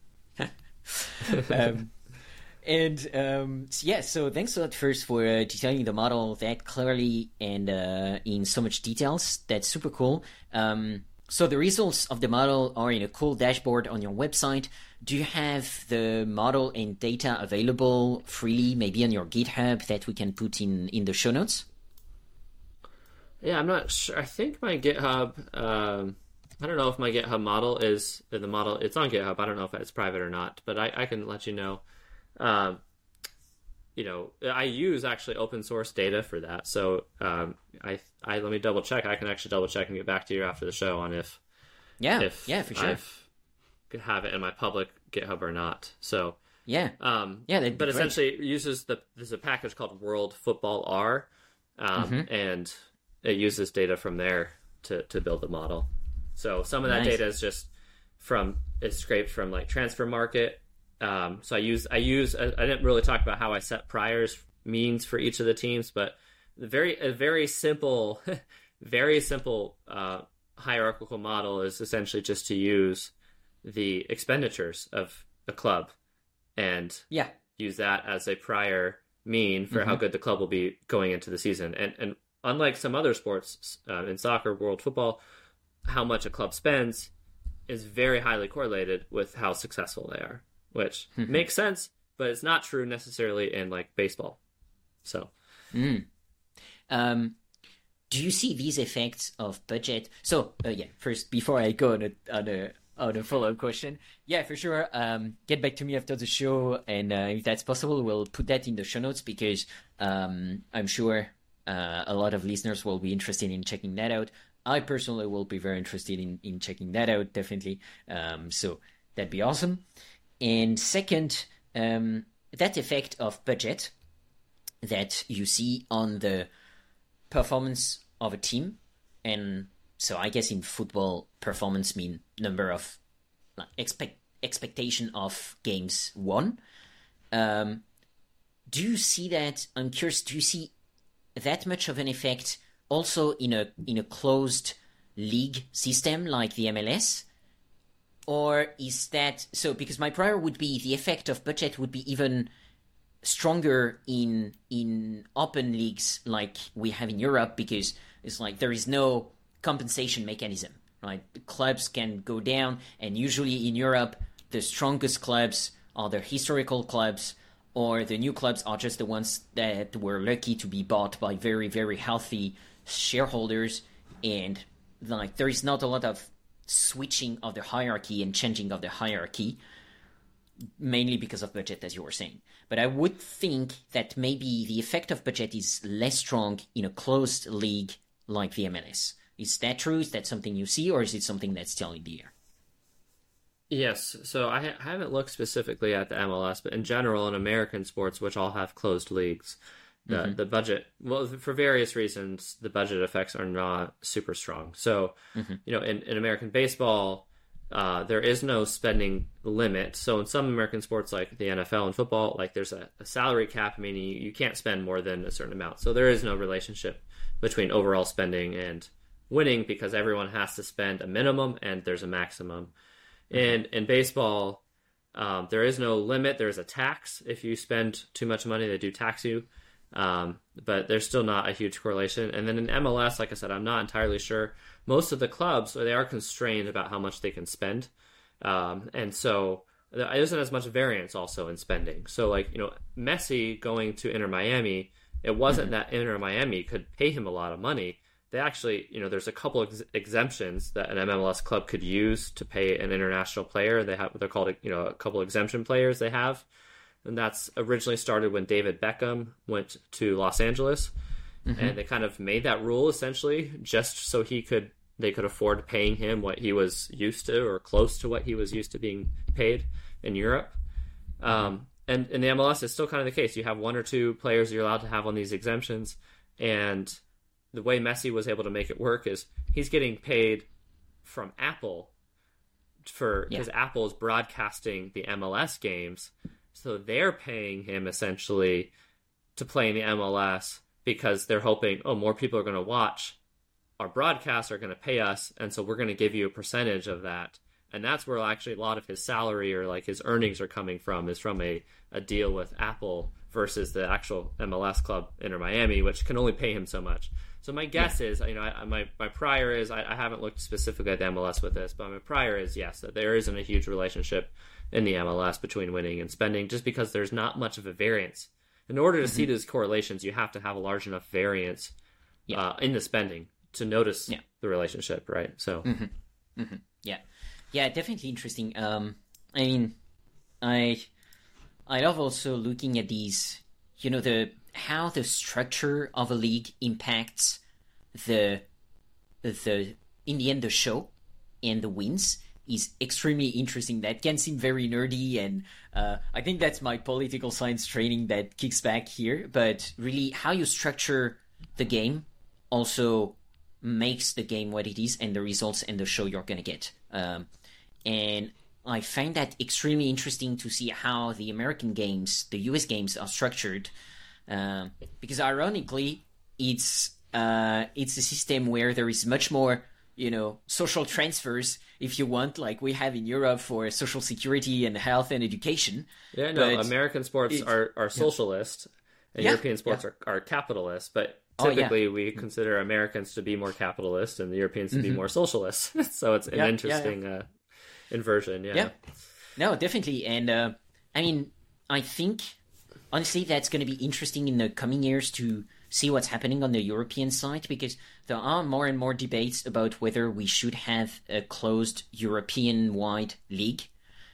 um, And um, yeah, so thanks a lot first for uh, detailing the model that clearly and uh, in so much details. That's super cool. Um, so the results of the model are in a cool dashboard on your website. Do you have the model and data available freely, maybe on your GitHub, that we can put in, in the show notes? Yeah, I'm not sure. I think my GitHub, um, I don't know if my GitHub model is the model. It's on GitHub. I don't know if it's private or not, but I, I can let you know. Um, you know, I use actually open source data for that. So um, I, I let me double check. I can actually double check and get back to you after the show on if, yeah, if yeah, for sure, I've, could have it in my public GitHub or not. So yeah, um, yeah, that'd be but great. essentially it uses the there's a package called World Football R, um, Mm-hmm. and it uses data from there to to build the model. So some of that Nice. data is just from is scraped from like Transfer Market. Um, so I use I use I, I didn't really talk about how I set priors means for each of the teams, but the very a very simple, very simple uh, hierarchical model is essentially just to use the expenditures of the club and yeah, use that as a prior mean for Mm-hmm. how good the club will be going into the season. And and unlike some other sports uh, in soccer, world football, how much a club spends is very highly correlated with how successful they are, which Mm-hmm. makes sense, but it's not true necessarily in like baseball. So Um, do you see these effects of budget? So, uh, yeah, first, before I go on a, on a, on a follow-up question, yeah, for sure, um, get back to me after the show, and uh, if that's possible, we'll put that in the show notes, because um, I'm sure uh, a lot of listeners will be interested in checking that out. I personally will be very interested in, in checking that out, definitely. Um, so that'd be awesome. And second, um, that effect of budget that you see on the performance of a team, and so I guess in football, performance mean number of like, expect expectation of games won. Um, do you see that? I'm curious. Do you see that much of an effect also in a in a closed league system like the M L S? Or is that so? Because my prior would be the effect of budget would be even stronger in in open leagues like we have in Europe, because it's like there is no compensation mechanism, right? The clubs can go down, and usually in Europe, the strongest clubs are the historical clubs, or the new clubs are just the ones that were lucky to be bought by very, very healthy shareholders, and like there is not a lot of switching of the hierarchy and changing of the hierarchy, mainly because of budget, as you were saying. But I would think that maybe the effect of budget is less strong in a closed league like the M L S. Is that true? Is that something you see, or is it something that's still in the air? yes, so I, ha- I haven't looked specifically at the M L S, but in general, in American sports, which all have closed leagues, the Mm-hmm. the budget, well, for various reasons, the budget effects are not super strong. So, Mm-hmm. you know, in, in American baseball, uh, there is no spending limit. So in some American sports like the N F L and football, like there's a, a salary cap, meaning you, you can't spend more than a certain amount. So there is no relationship between overall spending and winning, because everyone has to spend a minimum and there's a maximum. And in baseball, um, there is no limit. There's a tax. If you spend too much money, they do tax you. Um, but there's still not a huge correlation. And then in M L S, like I said, I'm not entirely sure. Most of the clubs, they are constrained about how much they can spend. Um, and so there isn't as much variance also in spending. So like, you know, Messi going to Inter Miami, it wasn't that Inter Miami could pay him a lot of money. They actually, you know, there's a couple of ex- exemptions that an M L S club could use to pay an international player. They have, they're called, you know, a couple exemption players they have. And that's originally started when David Beckham went to Los Angeles. Mm-hmm. And they kind of made that rule essentially just so he could, they could afford paying him what he was used to, or close to what he was used to being paid in Europe. Um, and in the M L S, it's still kind of the case. You have one or two players you're allowed to have on these exemptions. And the way Messi was able to make it work is he's getting paid from Apple for, because yeah. Apple is broadcasting the M L S games. So they're paying him essentially to play in the M L S because they're hoping, oh, more people are going to watch our broadcasts, are going to pay us, and so we're going to give you a percentage of that. And that's where actually a lot of his salary or like his earnings are coming from, is from a, a deal with Apple versus the actual M L S club Inter Miami, which can only pay him so much. So my guess yeah. is, you know, I, my my prior is, I, I haven't looked specifically at the M L S with this, but my prior is, yes, that there isn't a huge relationship in the M L S between winning and spending, just because there's not much of a variance. In order to mm-hmm. see those correlations, you have to have a large enough variance yeah. uh, in the spending to notice yeah. the relationship, right? So, mm-hmm. Mm-hmm. Yeah, yeah, definitely interesting. Um, I mean, I I love also looking at these, you know, the how the structure of a league impacts the the in the end the show and the wins is extremely interesting. That can seem very nerdy, and uh, I think that's my political science training that kicks back here. But really, how you structure the game also makes the game what it is and the results and the show you're going to get. Um, and I find that extremely interesting to see how the American games, the U S games, are structured. Um, because ironically, it's uh, it's a system where there is much more, you know, social transfers, if you want, like we have in Europe for social security and health and education. Yeah, no, but American sports it, are, are socialist, yeah. and yeah, European sports yeah. are, are capitalist, but Oh, typically yeah. we consider Americans to be more capitalist and the Europeans to Mm-hmm. be more socialist. So it's an Yeah, interesting yeah, yeah. Uh, inversion, yeah. Yeah, no, definitely. And uh, I mean, I think, honestly, that's going to be interesting in the coming years to see what's happening on the European side, because there are more and more debates about whether we should have a closed European-wide league,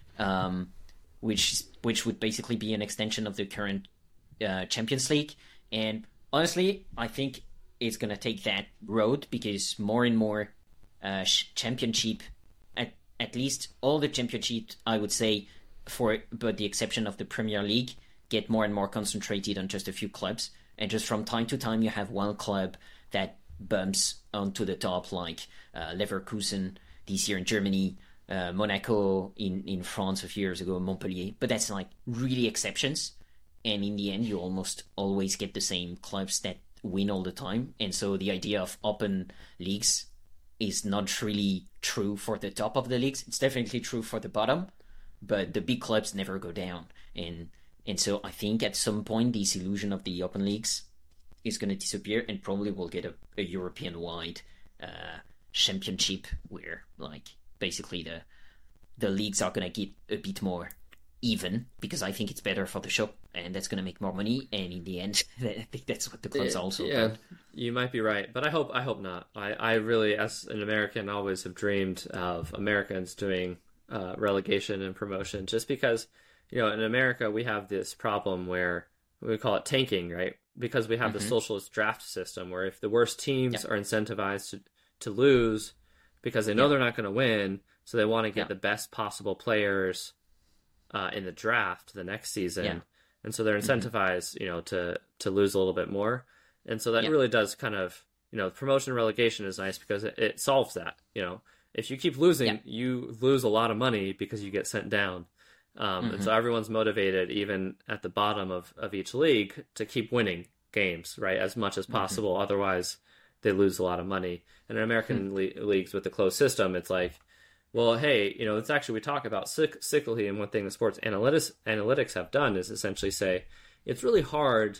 um, which which would basically be an extension of the current uh, Champions League. And honestly, I think it's going to take that road, because more and more uh, championship, at, at least all the championships, I would say, for but the exception of the Premier League, get more and more concentrated on just a few clubs. And just from time to time, you have one club that bumps onto the top, like uh, Leverkusen this year in Germany, uh, Monaco in, in France a few years ago, Montpellier. But that's like really exceptions. And in the end, you almost always get the same clubs that win all the time. And so the idea of open leagues is not really true for the top of the leagues. It's definitely true for the bottom, but the big clubs never go down. And and so I think at some point, this illusion of the open leagues is going to disappear, and probably we'll get a, a European-wide uh, championship where, like, basically the the leagues are going to get a bit more even, because I think it's better for the show, and that's going to make more money. And in the end, I think that's what the clubs also. Yeah, want. You might be right, but I hope I hope not. I, I really, as an American, always have dreamed of Americans doing uh, relegation and promotion, just because, you know, in America we have this problem where we call it tanking, right? Because we have mm-hmm. the socialist draft system, where if the worst teams yeah. are incentivized to, to lose because they know yeah. they're not going to win, so they want to get yeah. the best possible players uh, in the draft the next season, yeah. and so they're incentivized, mm-hmm. you know, to to lose a little bit more, and so that yeah. really does kind of, you know, promotion and relegation is nice because it, it solves that. You know, if you keep losing, yeah. you lose a lot of money because you get sent down. Um, mm-hmm. And so everyone's motivated, even at the bottom of, of each league, to keep winning games, right, as much as possible. Mm-hmm. Otherwise, they lose a lot of money. And in American mm-hmm. le- leagues with the closed system, it's like, well, hey, you know, it's actually, we talk about cyc- cyclically, and one thing the sports analytics analytics have done is essentially say it's really hard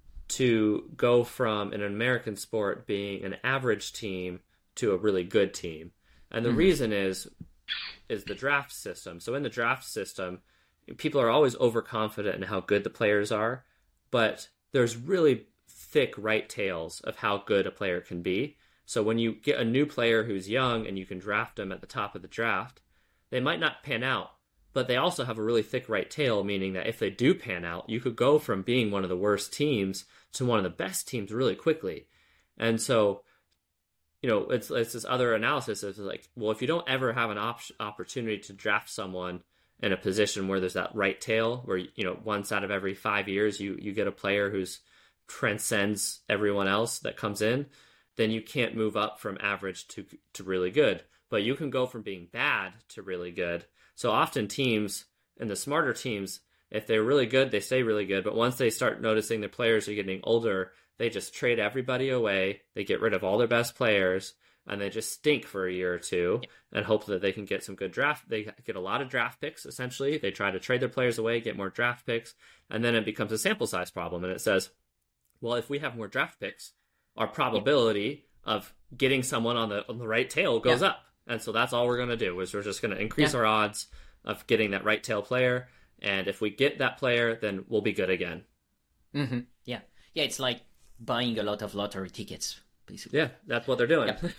to go from an American sport being an average team to a really good team. And the mm-hmm. reason is is the draft system. So in the draft system, people are always overconfident in how good the players are, but there's really thick right tails of how good a player can be. So when you get a new player who's young and you can draft them at the top of the draft, they might not pan out, but they also have a really thick right tail, meaning that if they do pan out, you could go from being one of the worst teams to one of the best teams really quickly. And so, you know, it's it's this other analysis. It's like, well, if you don't ever have an op- opportunity to draft someone in a position where there's that right tail, where, you know, once out of every five years you you get a player who's transcends everyone else that comes in, then you can't move up from average to to really good. But you can go from being bad to really good. So often teams, and the smarter teams, if they're really good, they stay really good. But once they start noticing their players are getting older, they just trade everybody away. They get rid of all their best players, and they just stink for a year or two yeah. and hope that they can get some good draft. They get a lot of draft picks, essentially. They try to trade their players away, get more draft picks, and then it becomes a sample size problem. And it says, well, if we have more draft picks, our probability yeah. of getting someone on the on the right tail goes yeah. up. And so that's all we're going to do, is we're just going to increase yeah. our odds of getting that right tail player. And if we get that player, then we'll be good again. Mm-hmm. Yeah. Yeah, it's like buying a lot of lottery tickets, basically. Yeah, that's what they're doing. Yeah.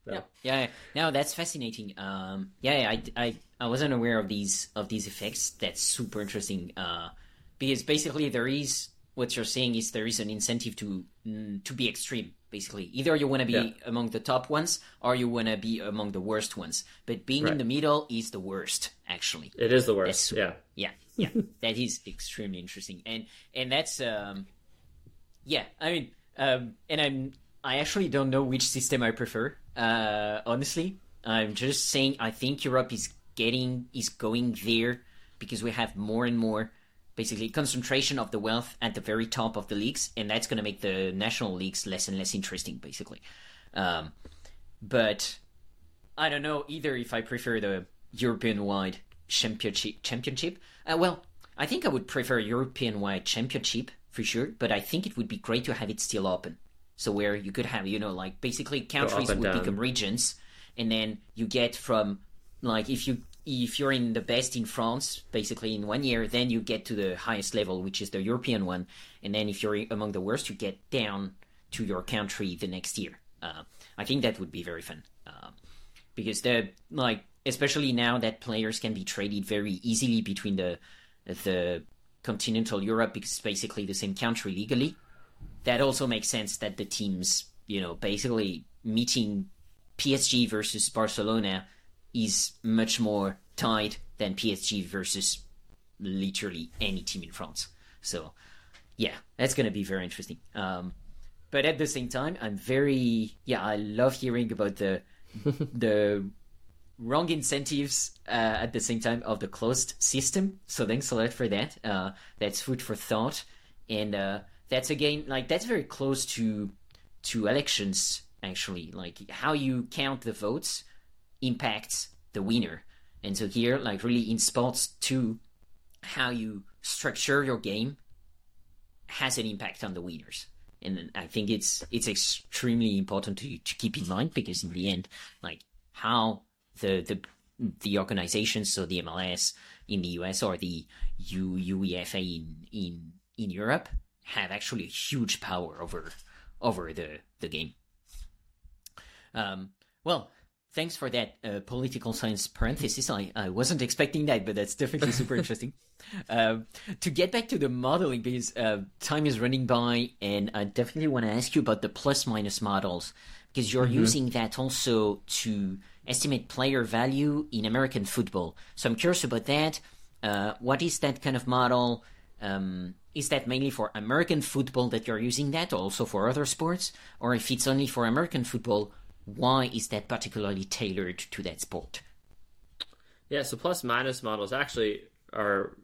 So. Yeah, yeah, yeah. No, that's fascinating. Um, yeah, I, I, I wasn't aware of these of these effects. That's super interesting. Uh, because basically there is what you're saying is there is an incentive to mm, to be extreme. Basically, either you want to be Yeah. among the top ones or you want to be among the worst ones. But being in Right. the middle is the worst, actually. It is the That's worst. super- Yeah. yeah, yeah. That is extremely interesting, and and that's um, yeah. I mean, um, and I'm I actually don't know which system I prefer. Uh, honestly, I'm just saying I think Europe is getting is going there because we have more and more basically concentration of the wealth at the very top of the leagues, and that's going to make the national leagues less and less interesting, basically. Um, but I don't know either if I prefer the European-wide championship. Championship. Uh, well, I think I would prefer European-wide championship for sure, but I think it would be great to have it still open. So where you could have, you know, like basically countries and would down. become regions, and then you get from like if you if you're in the best in France, basically in one year, then you get to the highest level, which is the European one, and then if you're among the worst, you get down to your country the next year. Uh, I think that would be very fun uh, because the like especially now that players can be traded very easily between the the continental Europe because it's basically the same country legally. That also makes sense that the teams, you know, basically meeting P S G versus Barcelona is much more tight than P S G versus literally any team in France. So, yeah, that's going to be very interesting. Um, but at the same time, I'm very, yeah, I love hearing about the the wrong incentives uh, at the same time of the closed system. So thanks a lot for that. Uh, that's food for thought. And uh, that's again, like, that's very close to to elections, actually. Like, how you count the votes impacts the winner. And so here, like, really in sports too, how you structure your game has an impact on the winners. And I think it's it's extremely important to to keep in mind because in the end, like, how the the the organizations, so the M L S in the U S or the U, UEFA in in in Europe, have actually a huge power over over the the game. Um, well, thanks for that uh, political science parenthesis. I, I wasn't expecting that, but that's definitely super interesting. Um, to get back to the modeling, because uh, time is running by, and I definitely want to ask you about the plus-minus models, because you're mm-hmm. using that also to estimate player value in American football. So I'm curious about that. Uh, what is that kind of model? Um, is that mainly for American football that you're using that, or also for other sports? Or if it's only for American football, why is that particularly tailored to that sport? Yeah, so plus-minus models actually are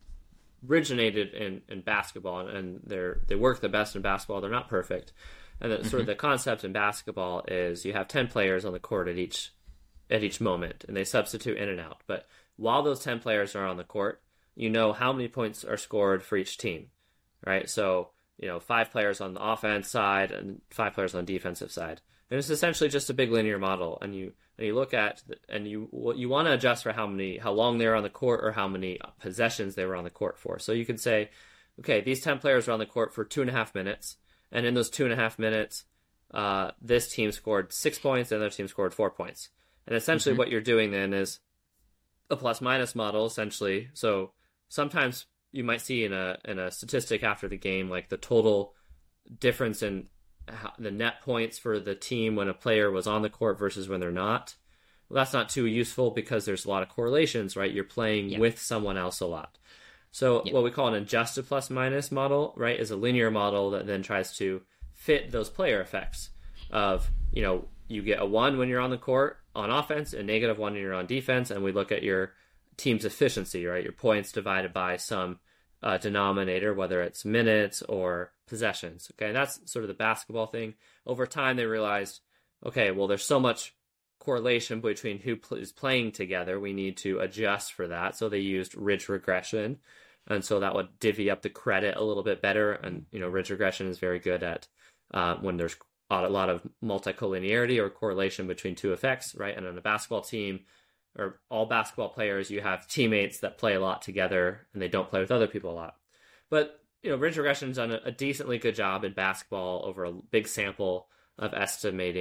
originated in, in basketball, and they're they work the best in basketball. They're not perfect. And the, mm-hmm. sort of the concept in basketball is you have ten players on the court at each at each moment, and they substitute in and out. But while those ten players are on the court, you know how many points are scored for each team, right? So, you know, five players on the offense side and five players on the defensive side. And it's essentially just a big linear model, and you and you look at and you you want to adjust for how many how long they were on the court or how many possessions they were on the court for. So you can say, okay, these ten players are on the court for two and a half minutes, and in those two and a half minutes, uh, this team scored six points and the other team scored four points. And essentially, mm-hmm. what you're doing then is a plus minus model, essentially. So sometimes you might see in a in a statistic after the game, like the total difference in how, the net points for the team when a player was on the court versus when they're not. Well, that's not too useful because there's a lot of correlations, right? You're playing yep. with someone else a lot. So yep. what we call an adjusted plus minus model, right, is a linear model that then tries to fit those player effects of, you know, you get a one when you're on the court on offense and negative one when you're on defense. And we look at your team's efficiency, right? Your points divided by some uh, denominator, whether it's minutes or possessions. Okay, and that's sort of the basketball thing. Over time, they realized, okay, well, there's so much correlation between who pl- is playing together. We need to adjust for that. So they used ridge regression, and so that would divvy up the credit a little bit better. And you know, ridge regression is very good at uh, when there's a lot of multicollinearity or correlation between two effects, right? And on a basketball team, or all basketball players, you have teammates that play a lot together and they don't play with other people a lot. But, you know, ridge regression's done a, a decently good job in basketball over a big sample of estimating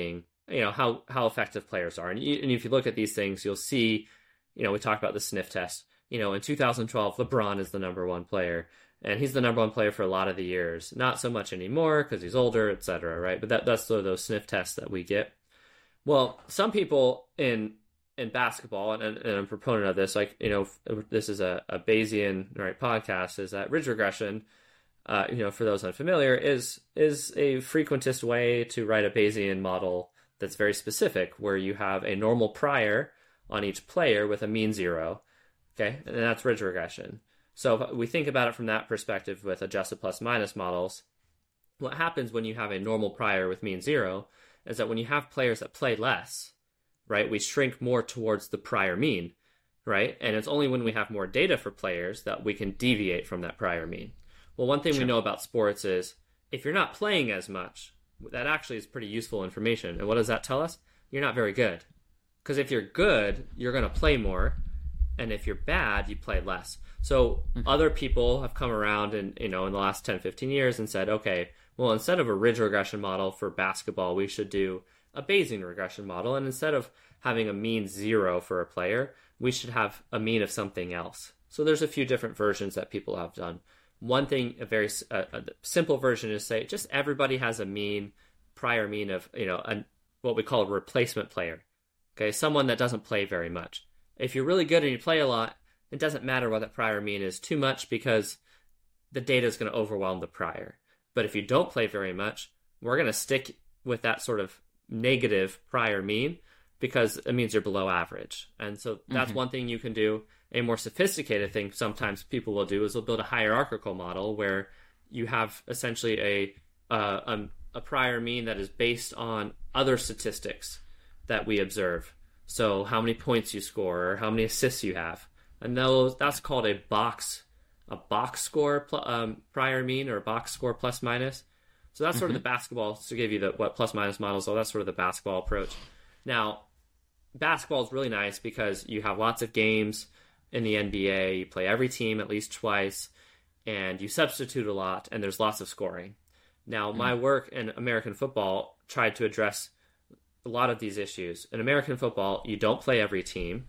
you know, how, how effective players are. And, you, and if you look at these things, you'll see, you know, we talked about the sniff test. You know, in two thousand twelve, LeBron is the number one player. And he's the number one player for a lot of the years. Not so much anymore because he's older, et cetera, right? But that, that's sort of those sniff tests that we get. Well, some people in in basketball, and, and I'm a proponent of this, like, you know, this is a, a Bayesian, right, podcast, is that ridge regression, uh, you know, for those unfamiliar, is is a frequentist way to write a Bayesian model that's very specific, where you have a normal prior on each player with a mean zero, okay? And that's ridge regression. So if we think about it from that perspective with adjusted plus minus models, what happens when you have a normal prior with mean zero is that when you have players that play less, right, we shrink more towards the prior mean, right? And it's only when we have more data for players that we can deviate from that prior mean. Well, one thing sure. we know about sports is if you're not playing as much, that actually is pretty useful information. And what does that tell us? You're not very good. Because if you're good, you're going to play more. And if you're bad, you play less. So mm-hmm. other people have come around and, you know, in the last ten, fifteen years and said, okay, well, instead of a ridge regression model for basketball, we should do a Bayesian regression model. And instead of having a mean zero for a player, we should have a mean of something else. So there's a few different versions that people have done. One thing, a very uh, a simple version is say just everybody has a mean, prior mean of, you know, a, what we call a replacement player. Okay, someone that doesn't play very much. If you're really good and you play a lot, it doesn't matter what that prior mean is too much because the data is going to overwhelm the prior. But if you don't play very much, we're going to stick with that sort of negative prior mean because it means you're below average. And so that's mm-hmm. one thing you can do. A more sophisticated thing sometimes people will do is they'll build a hierarchical model where you have essentially a uh, a, a prior mean that is based on other statistics that we observe. So how many points you score or how many assists you have. And those that's called a box a box score pl- um, prior mean or box score plus minus. So that's mm-hmm. sort of the basketball, to give you the what plus minus models, so that's sort of the basketball approach. Now, basketball is really nice because you have lots of games in the N B A, you play every team at least twice, and you substitute a lot, and there's lots of scoring. Now, mm-hmm. my work in American football tried to address a lot of these issues. In American football, you don't play every team.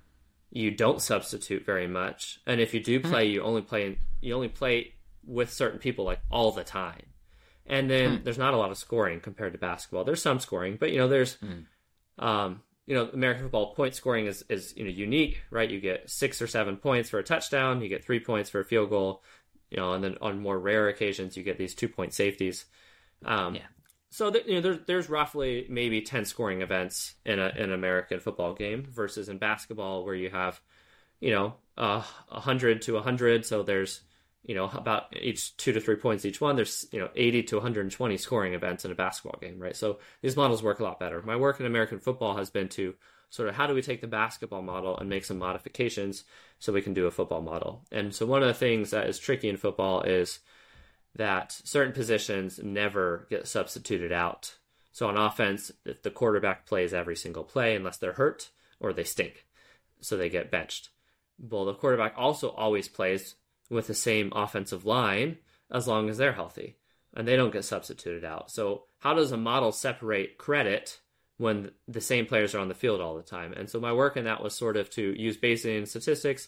You don't substitute very much, and if you do play, you only play you only play with certain people like all the time. And then hmm. there's not a lot of scoring compared to basketball. There's some scoring, but you know, there's hmm. um, you know, American football point scoring is is you know unique, right? You get six or seven points for a touchdown, you get three points for a field goal, you know, and then on more rare occasions you get these two point safeties. Um, yeah. So th- you know, there's there's roughly maybe ten scoring events in a in an American football game versus in basketball where you have, you know, uh, a hundred to a hundred. So there's, you know, about each two to three points each one. There's, you know, eighty to one hundred twenty scoring events in a basketball game, right? So these models work a lot better. My work in American football has been to sort of how do we take the basketball model and make some modifications so we can do a football model. And so one of the things that is tricky in football is that certain positions never get substituted out. So on offense, if the quarterback plays every single play unless they're hurt or they stink, so they get benched. Well, the quarterback also always plays with the same offensive line as long as they're healthy, and they don't get substituted out. So how does a model separate credit when the same players are on the field all the time? And so my work in that was sort of to use Bayesian statistics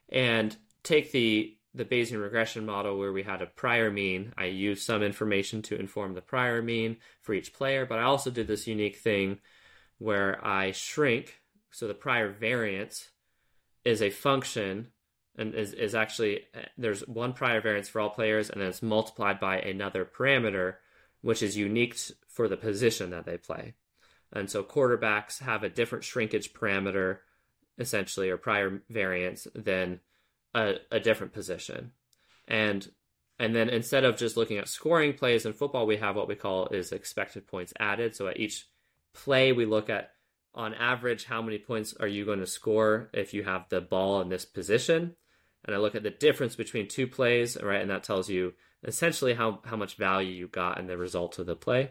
and take the the Bayesian regression model where we had a prior mean. I used some information to inform the prior mean for each player, but I also did this unique thing where I shrink. So the prior variance is a function and is, is actually, there's one prior variance for all players, and then it's multiplied by another parameter, which is unique for the position that they play. And so quarterbacks have a different shrinkage parameter, essentially, or prior variance than a, a different position. And and then instead of just looking at scoring plays in football, we have what we call is expected points added. So at each play, we look at, on average, how many points are you going to score if you have the ball in this position? And I look at the difference between two plays, right? And that tells you essentially how, how much value you got in the result of the play.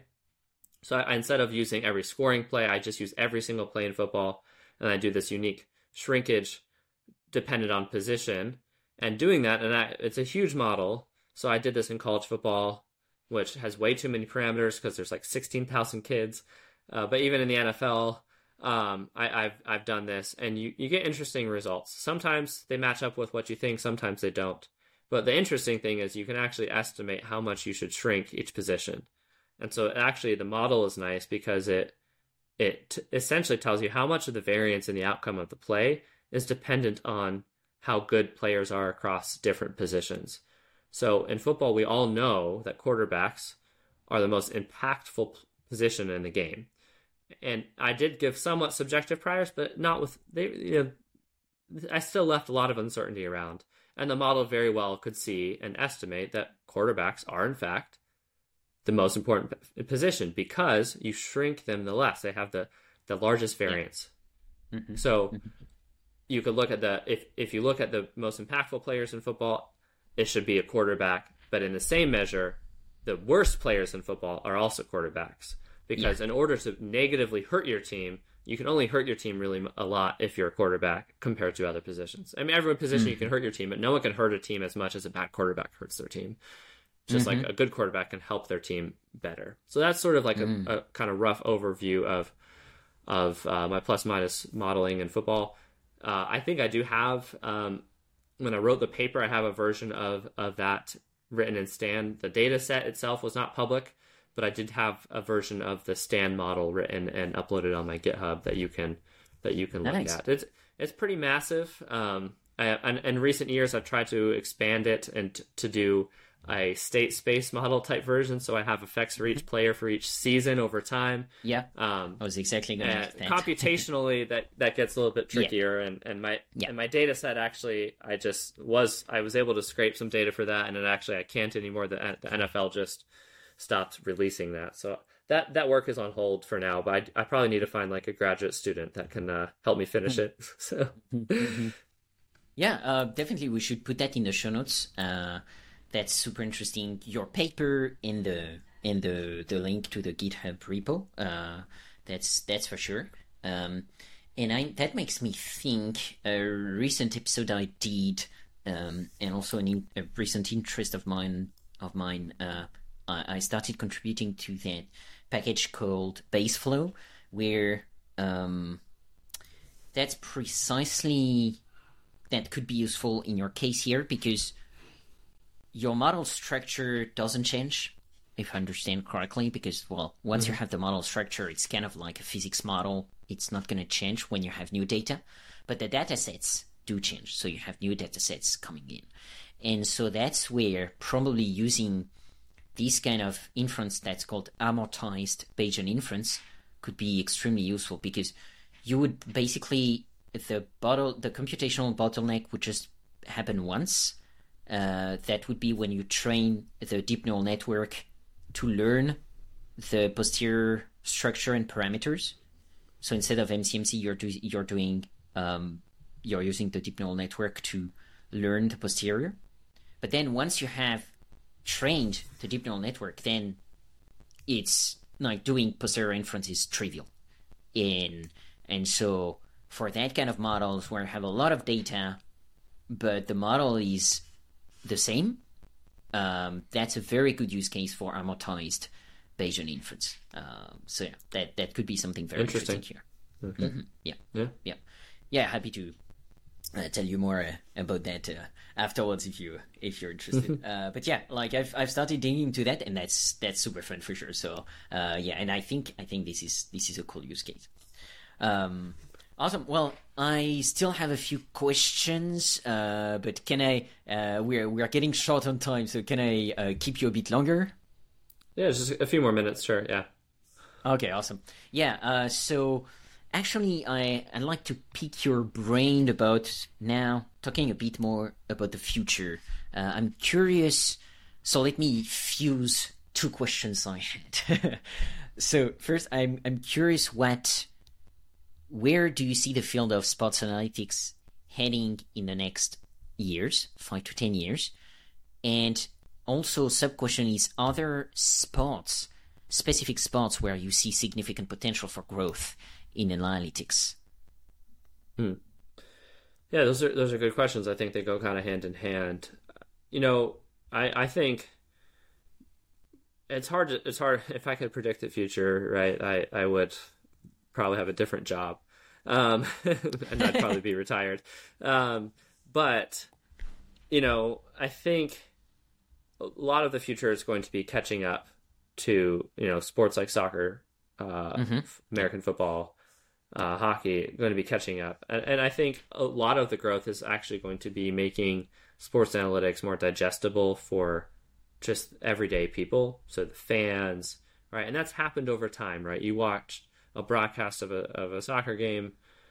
So I, instead of using every scoring play, I just use every single play in football. And I do this unique shrinkage dependent on position. And doing that, and I, it's a huge model. So I did this in college football, which has way too many parameters because there's like sixteen thousand kids. Uh, but even in the N F L, um, I, I've I've done this, and you, you get interesting results. Sometimes they match up with what you think, sometimes they don't. But the interesting thing is you can actually estimate how much you should shrink each position. And so actually the model is nice because it it t- essentially tells you how much of the variance in the outcome of the play is dependent on how good players are across different positions. So in football, we all know that quarterbacks are the most impactful position in the game. And I did give somewhat subjective priors, but not with, they, you know, I still left a lot of uncertainty around. And the model very well could see and estimate that quarterbacks are, in fact, the most important position because you shrink them the less. They have the, the largest variance. Yeah. Mm-hmm. So mm-hmm. you could look at the, if, if you look at the most impactful players in football, it should be a quarterback. But in the same measure, the worst players in football are also quarterbacks. Because yeah. in order to negatively hurt your team, you can only hurt your team really a lot if you're a quarterback compared to other positions. I mean, every position mm-hmm. you can hurt your team, but no one can hurt a team as much as a bad quarterback hurts their team. Just mm-hmm. like a good quarterback can help their team better. So that's sort of like mm. a, a kind of rough overview of of uh, my plus minus modeling in football. Uh, I think I do have, um, when I wrote the paper, I have a version of, of that written in Stan. The data set itself was not public, but I did have a version of the Stan model written and uploaded on my GitHub that you can that you can look nice. at. It's it's pretty massive. Um, I, and in recent years, I've tried to expand it and t- to do a state space model type version, so I have effects for each player for each season over time. Yeah, um, I was exactly going to computationally that that gets a little bit trickier, yeah. and and my yeah. and my data set actually, I just was I was able to scrape some data for that, and then actually I can't anymore. The, the N F L just stopped releasing that, so that that work is on hold for now. But I, I probably need to find like a graduate student that can uh, help me finish it. So yeah, uh, definitely we should put that in the show notes. Uh, That's super interesting. Your paper in the in the, the link to the GitHub repo. Uh, that's that's for sure. Um, and I that makes me think a recent episode I did, um, and also an in, a recent interest of mine of mine. Uh, I, I started contributing to that package called Baseflow, where um, that's precisely that could be useful in your case here because your model structure doesn't change, if I understand correctly, because, well, once mm-hmm. you have the model structure, it's kind of like a physics model. It's not going to change when you have new data, but the data sets do change. So you have new data sets coming in. And so that's where probably using this kind of inference that's called amortized Bayesian inference could be extremely useful because you would basically, the bottle, the computational bottleneck would just happen once. Uh, that would be when you train the deep neural network to learn the posterior structure and parameters. So instead of M C M C, you're do- you're doing um, you're using the deep neural network to learn the posterior. But then once you have trained the deep neural network, then it's like doing posterior inference is trivial. And and so for that kind of models where you have a lot of data, but the model is the same, um, that's a very good use case for amortized Bayesian inference. Um, so yeah, that, that could be something very interesting, interesting here. Okay. Mm-hmm. Yeah. yeah, yeah, yeah. Happy to uh, tell you more uh, about that uh, afterwards if you if you're interested. uh, but yeah, like I've I've started digging into that, and that's that's super fun for sure. So uh, yeah, and I think I think this is this is a cool use case. Um, Awesome. Well, I still have a few questions, uh, but can I? Uh, we're we're getting short on time, so can I uh, keep you a bit longer? Yeah, just a few more minutes, sure. Yeah. Okay. Awesome. Yeah. Uh, so actually, I I'd like to pick your brain about now talking a bit more about the future. Uh, I'm curious. So let me fuse two questions I had. So first, I'm I'm curious what. Where do you see the field of sports analytics heading in the next years, five to ten years? And also, sub-question is, are there sports, specific sports where you see significant potential for growth in analytics? Hmm. Yeah, those are those are good questions. I think they go kind of hand in hand. You know, I, I think it's hard to, it's hard. If I could predict the future, right, I, I would probably have a different job. Um, and I'd probably be retired. Um, but, you know, I think a lot of the future is going to be catching up to, you know, sports like soccer, uh, mm-hmm. American football, uh, hockey, going to be catching up. And, and I think a lot of the growth is actually going to be making sports analytics more digestible for just everyday people. So the fans, right? And that's happened over time, right? You watched a broadcast of a, of a soccer game,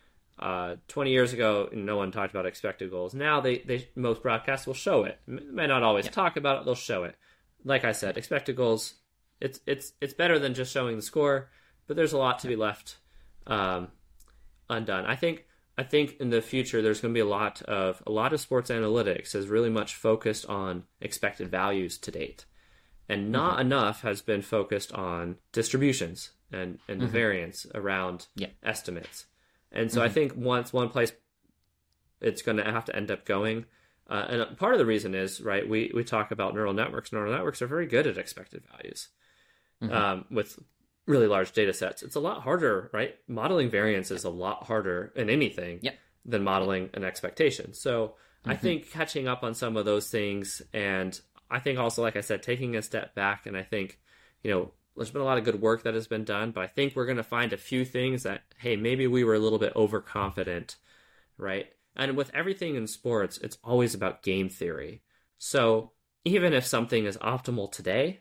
uh, twenty years ago, no one talked about expected goals. Now they, they, most broadcasts will show it. May not always yeah. talk about it. They'll show it. Like I said, expected goals, it's, it's, it's better than just showing the score, but there's a lot to be left, um, undone. I think, I think in the future, there's going to be a lot of, a lot of sports analytics is really much focused on expected values to date. And not mm-hmm. enough has been focused on distributions and, and mm-hmm. the variance around yeah. estimates. And so mm-hmm. I think once one place it's going to have to end up going, uh, and part of the reason is, right, we, we talk about neural networks. Neural networks are very good at expected values mm-hmm. um, with really large data sets. It's a lot harder, right? Modeling variance is a lot harder in anything yep. than modeling an expectation. So mm-hmm. I think catching up on some of those things, and I think also, like I said, taking a step back, and I think, you know, there's been a lot of good work that has been done, but I think we're going to find a few things that, hey, maybe we were a little bit overconfident, right? And with everything in sports, it's always about game theory. So even if something is optimal today,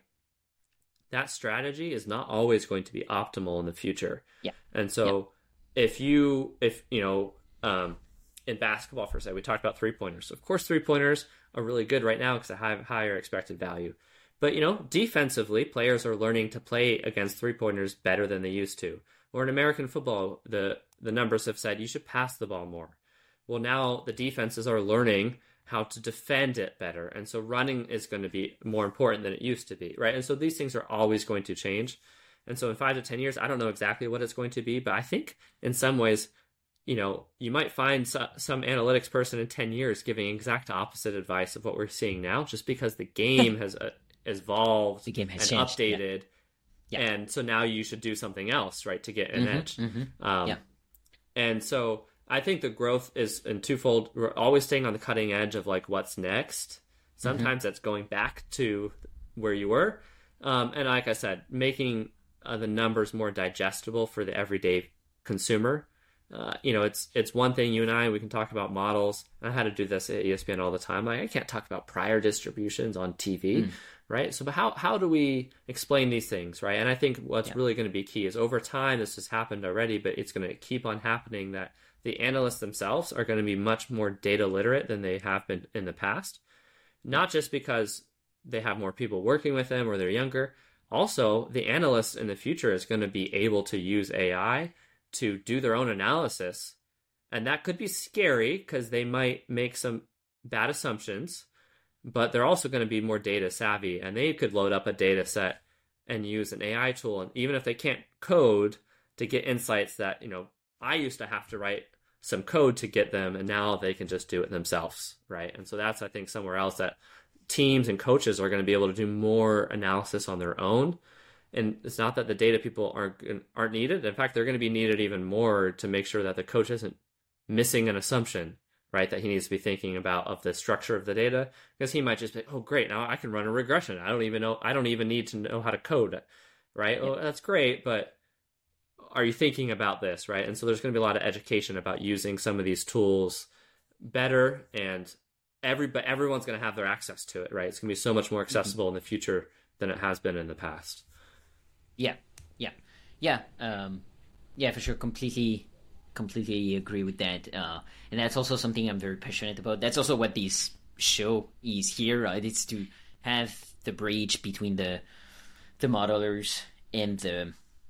that strategy is not always going to be optimal in the future. Yeah. And so yeah. if you, if, you know, um, in basketball, for say, we talked about three-pointers. Of course, three-pointers are really good right now because they have higher expected value. But, you know, defensively, players are learning to play against three-pointers better than they used to. Or in American football, the, the numbers have said you should pass the ball more. Well, now the defenses are learning how to defend it better. And so running is going to be more important than it used to be, right? And so these things are always going to change. And so in five to ten years, I don't know exactly what it's going to be, but I think in some ways, you know, you might find so, some analytics person in ten years giving exact opposite advice of what we're seeing now, just because the game has uh, evolved the game has and changed. updated. Yeah. Yeah. And so now you should do something else, right, to get an mm-hmm, edge. Mm-hmm. Um, yeah. And so I think the growth is in twofold. We're always staying on the cutting edge of like what's next. Sometimes mm-hmm. that's going back to where you were. Um, and like I said, making uh, the numbers more digestible for the everyday consumer. Uh, you know, it's it's one thing, you and I, we can talk about models. I had to do this at E S P N all the time. Like, I can't talk about prior distributions on T V, mm. right? So, but how, how do we explain these things, right? And I think what's yeah. really going to be key is over time, this has happened already, but it's going to keep on happening, that the analysts themselves are going to be much more data literate than they have been in the past. Not just because they have more people working with them or they're younger. Also, the analyst in the future is going to be able to use A I to do their own analysis. And that could be scary because they might make some bad assumptions, but they're also going to be more data savvy, and they could load up a data set and use an A I tool. And even if they can't code, to get insights that, you know, I used to have to write some code to get them, and now they can just do it themselves, right? And so that's, I think, somewhere else that teams and coaches are going to be able to do more analysis on their own. And it's not that the data people aren't aren't needed. In fact, they're going to be needed even more to make sure that the coach isn't missing an assumption, right, that he needs to be thinking about of the structure of the data, because he might just be, oh, great, now I can run a regression. I don't even know, I don't even need to know how to code, right? Yeah. Oh, that's great, but are you thinking about this, right? And so there's going to be a lot of education about using some of these tools better, and every but everyone's going to have their access to it, right? It's going to be so much more accessible mm-hmm. in the future than it has been in the past. Yeah, yeah, yeah, um, yeah, for sure. Completely, completely agree with that. Uh, and that's also something I'm very passionate about. That's also what this show is here, right? It's to have the bridge between the the modelers and the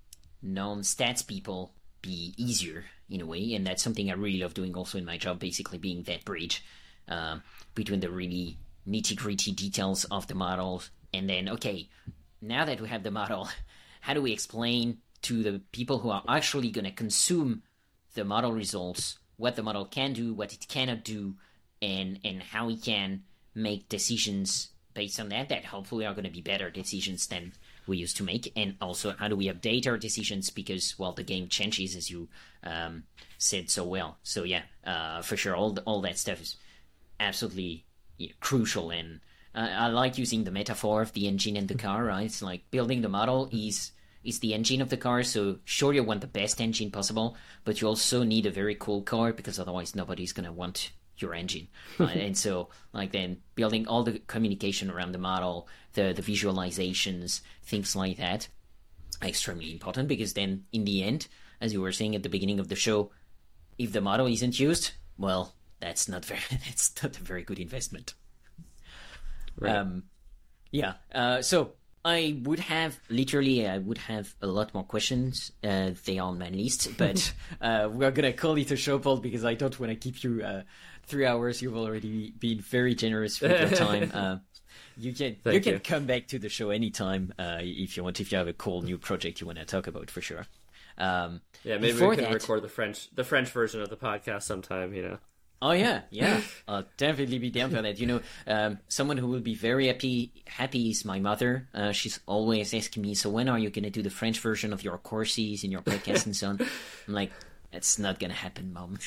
non-stats people be easier in a way. And that's something I really love doing also in my job, basically being that bridge um, between the really nitty-gritty details of the models. And then, okay, now that we have the model, how do we explain to the people who are actually going to consume the model results what the model can do, what it cannot do, and and how we can make decisions based on that, that hopefully are going to be better decisions than we used to make. And also, how do we update our decisions? Because, well, the game changes, as you um, said so well. So, yeah, uh, for sure, all the, all that stuff is absolutely you know, crucial. And uh, I like using the metaphor of the engine and the car, right? It's like building the model is is the engine of the car. So, sure, you want the best engine possible, but you also need a very cool car, because otherwise nobody's going to want your engine. Right? And so, like, then building all the communication around the model, the the visualizations, things like that, are extremely important, because then in the end, as you were saying at the beginning of the show, if the model isn't used, well, that's not very that's not a very good investment. Right. Um, yeah. Uh, so I would have literally I would have a lot more questions. Uh, they are on my list, but uh, we're gonna call it a show, Paul, because I don't want to keep you uh, three hours. You've already been very generous with your time. Uh, you can Thank you can you. come back to the show anytime uh, if you want. If you have a cool new project you want to talk about, for sure. Um, Yeah, maybe before we can that- record the French the French version of the podcast sometime. You know. Oh yeah, yeah. I'll definitely be down for that. You know, um, someone who will be very happy happy is my mother. Uh, she's always asking me, "So when are you going to do the French version of your courses in your podcast and so on?" I'm like, "It's not going to happen, Mom."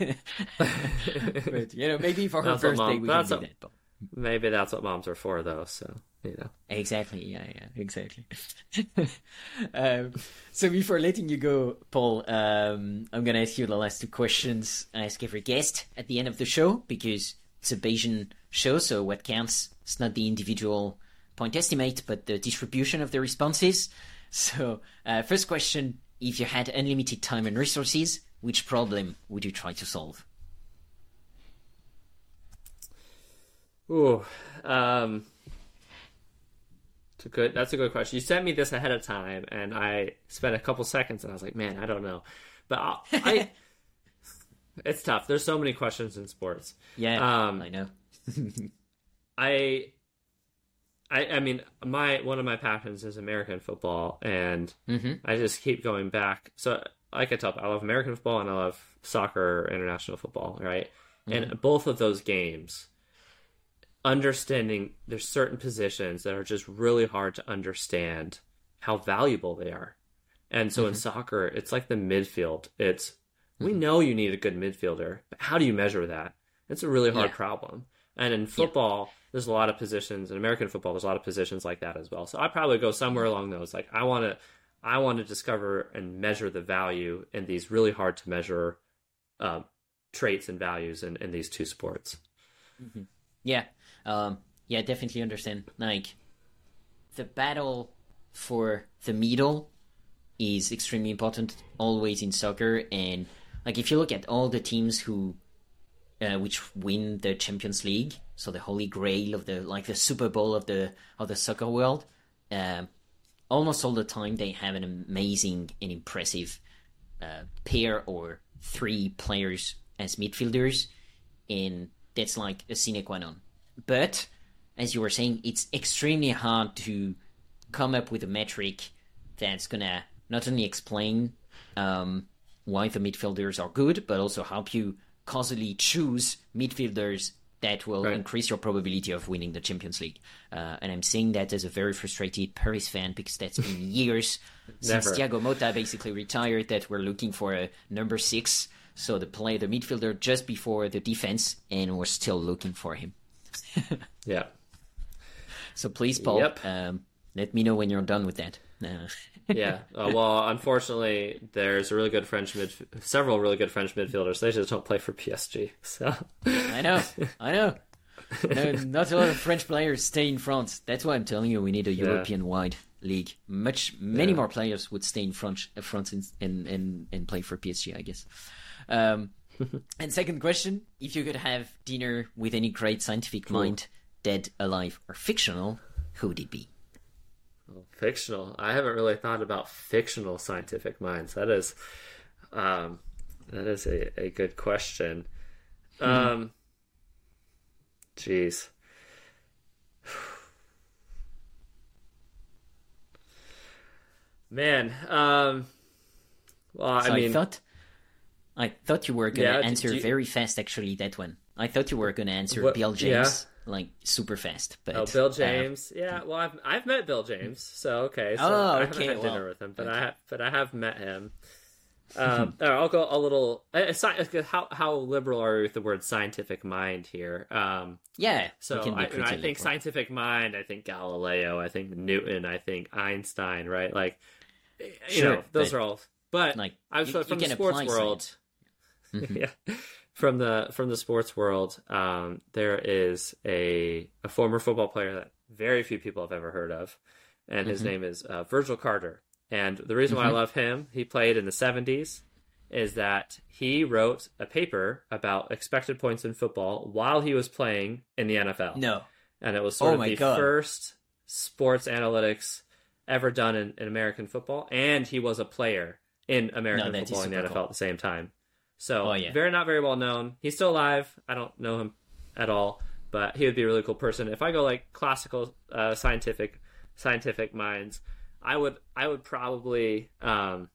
But you know, maybe for her That's what birthday Mom- we that's can do what- that. But... Maybe that's what moms are for, though. So you know. Exactly. Yeah. Yeah. Exactly. um, so before letting you go, Paul, um, I'm going to ask you the last two questions I ask every guest at the end of the show, because it's a Bayesian show. So what counts is not the individual point estimate, but the distribution of the responses. So uh, first question: if you had unlimited time and resources, which problem would you try to solve? Ooh, um, it's a good. That's a good question. You sent me this ahead of time, and I spent a couple seconds, and I was like, "Man, I don't know." But I'll, I, it's tough. There's so many questions in sports. Yeah, Um, I know. I, I, I mean, my one of my passions is American football, and Mhm. I just keep going back. So, like I tell, you, I love American football and I love soccer, international football, right? And both of those games, understanding there's certain positions that are just really hard to understand how valuable they are. And so in soccer, it's like the midfield. It's we know you need a good midfielder, but how do you measure that? It's a really hard Yeah. problem. And in football, there's a lot of positions. In American football, there's a lot of positions like that as well. So I probably go somewhere along those. Like I want to, I want to discover and measure the value in these really hard to measure um, traits and values in, in these two sports. Yeah, um, yeah, definitely understand. Like, the battle for the middle is extremely important always in soccer, and like if you look at all the teams who, uh, which win the Champions League, so the holy grail of the like the Super Bowl of the of the soccer world, um, almost all the time they have an amazing and impressive uh, pair or three players as midfielders, and that's like a sine qua non. But, as you were saying, it's extremely hard to come up with a metric that's gonna not only explain um, why the midfielders are good, but also help you causally choose midfielders that will Right. increase your probability of winning the Champions League. Uh, and I'm saying that as a very frustrated Paris fan, because that's been years since Never. Thiago Motta basically retired that we're looking for a number six, so the play the midfielder just before the defense, and we're still looking for him. Yeah. So please, Paul, Yep. um, let me know when you're done with that. Uh, Yeah. Uh, well, unfortunately, there's a really good French mid, several really good French midfielders. They just don't play for P S G. So I know, I know. No, not a lot of French players stay in France. That's why I'm telling you we need a European-wide league. Much, many Yeah. more players would stay in France, uh, France and, and, and, and play for P S G, I guess. Um, and second question, if you could have dinner with any great scientific mind, dead, alive, or fictional, who would it be? fictional. I haven't really thought about fictional scientific minds. That is, um, that is a, a good question. Um, jeez. Man, um, well, So I I, mean, thought, I thought you were going to Yeah, did answer you- very fast. Actually, that one. I thought you were going to answer What- Bill yeah. James, like super fast. But oh, Bill James, uh, yeah. Well, I've I've met Bill James, so okay. So oh, I haven't okay, had well, dinner with him, but okay. I have, but I have met him. Um, all right, I'll go a little. Uh, how how liberal are you with the word scientific mind here? Um, yeah. So I, you know, I think scientific mind. I think Galileo. I think Newton. I think Einstein. Right? Like, you sure, know, those are all. But like, I was you, from you the sports world. Mm-hmm. Yeah, from the from the sports world, um, there is a a former football player that very few people have ever heard of, and mm-hmm. his name is uh, Virgil Carter. And the reason why mm-hmm. I love him, he played in the seventies, is that he wrote a paper about expected points in football while he was playing in the N F L. No, and it was sort oh of my the God. first sports analytics ever done in, in American football, and he was a player in American no, football and the N F L cool. at the same time. So, oh, yeah. very not very well known. He's still alive. I don't know him at all, but he would be a really cool person. If I go like classical uh, scientific scientific minds, I would I would probably um,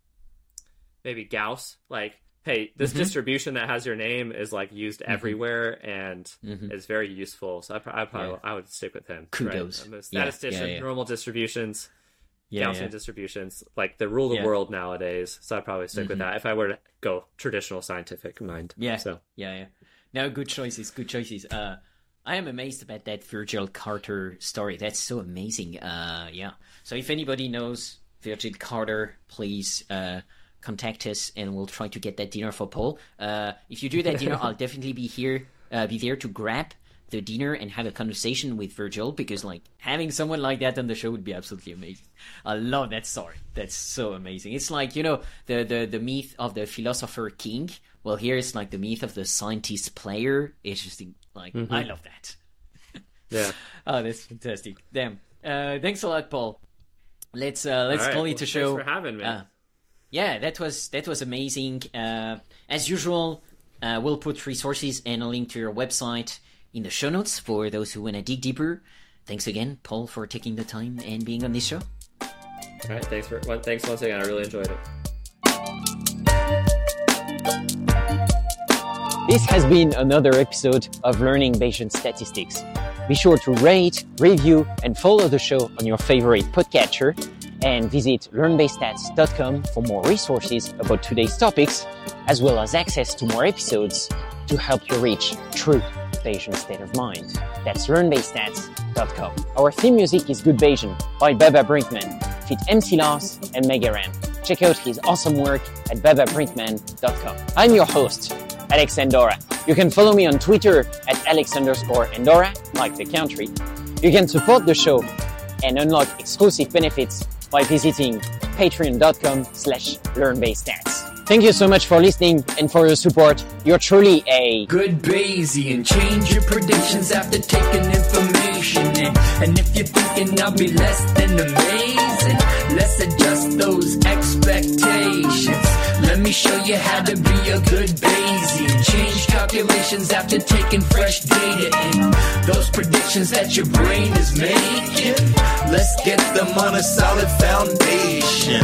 maybe Gauss. Like, hey, this mm-hmm. distribution that has your name is like used mm-hmm. everywhere and mm-hmm. is very useful. So I, I probably yeah. I would stick with him. Kudos. Right? I'm a statistician, yeah, yeah, yeah. normal distributions. Yeah, Gaussian yeah. distributions, like they rule the yeah. world nowadays. So I'd probably stick mm-hmm. with that if I were to go traditional scientific mind. Yeah, so yeah, yeah. No, good choices, good choices. Uh, I am amazed about that Virgil Carter story. That's so amazing. Uh, yeah. So if anybody knows Virgil Carter, please uh, contact us, and we'll try to get that dinner for Paul. Uh, if you do that dinner, I'll definitely be here, uh, be there to grab the dinner and have a conversation with Virgil, because like having someone like that on the show would be absolutely amazing. I love that story. That's so amazing. It's like, you know, the the, the myth of the philosopher king. Well, here it's like the myth of the scientist player. It's just like, mm-hmm. I love that. Yeah. Oh, that's fantastic. Damn. Uh, thanks a lot, Paul. Let's uh, let's right. call it well, a show. Thanks for having me. Uh, yeah, that was that was amazing. Uh, as usual, uh, we'll put resources and a link to your website in the show notes for those who want to dig deeper. Thanks again, Paul, for taking the time and being on this show. All right, thanks for well, thanks once again. I really enjoyed it. This has been another episode of Learning Bayesian Statistics. Be sure to rate, review, and follow the show on your favorite podcatcher, and visit learn bayes stats dot com for more resources about today's topics, as well as access to more episodes to help you reach true Bayesian state of mind. That's learn bayes stats dot com. Our theme music is Good Bayesian by Baba Brinkman, feat. M C Lars and Megaran. Check out his awesome work at baba brinkman dot com. I'm your host, Alex Andorra. You can follow me on Twitter at Alex underscore Andorra, like the country. You can support the show and unlock exclusive benefits by visiting patreon dot com slash learn bayes stats. Thank you so much for listening and for your support. You're truly a good Bayesian. Change your predictions after taking information in. And if you're thinking I'll be less than amazing, let's adjust those expectations. Let me show you how to be a good Bayesian. Change calculations after taking fresh data in. Those predictions that your brain is making, let's get them on a solid foundation.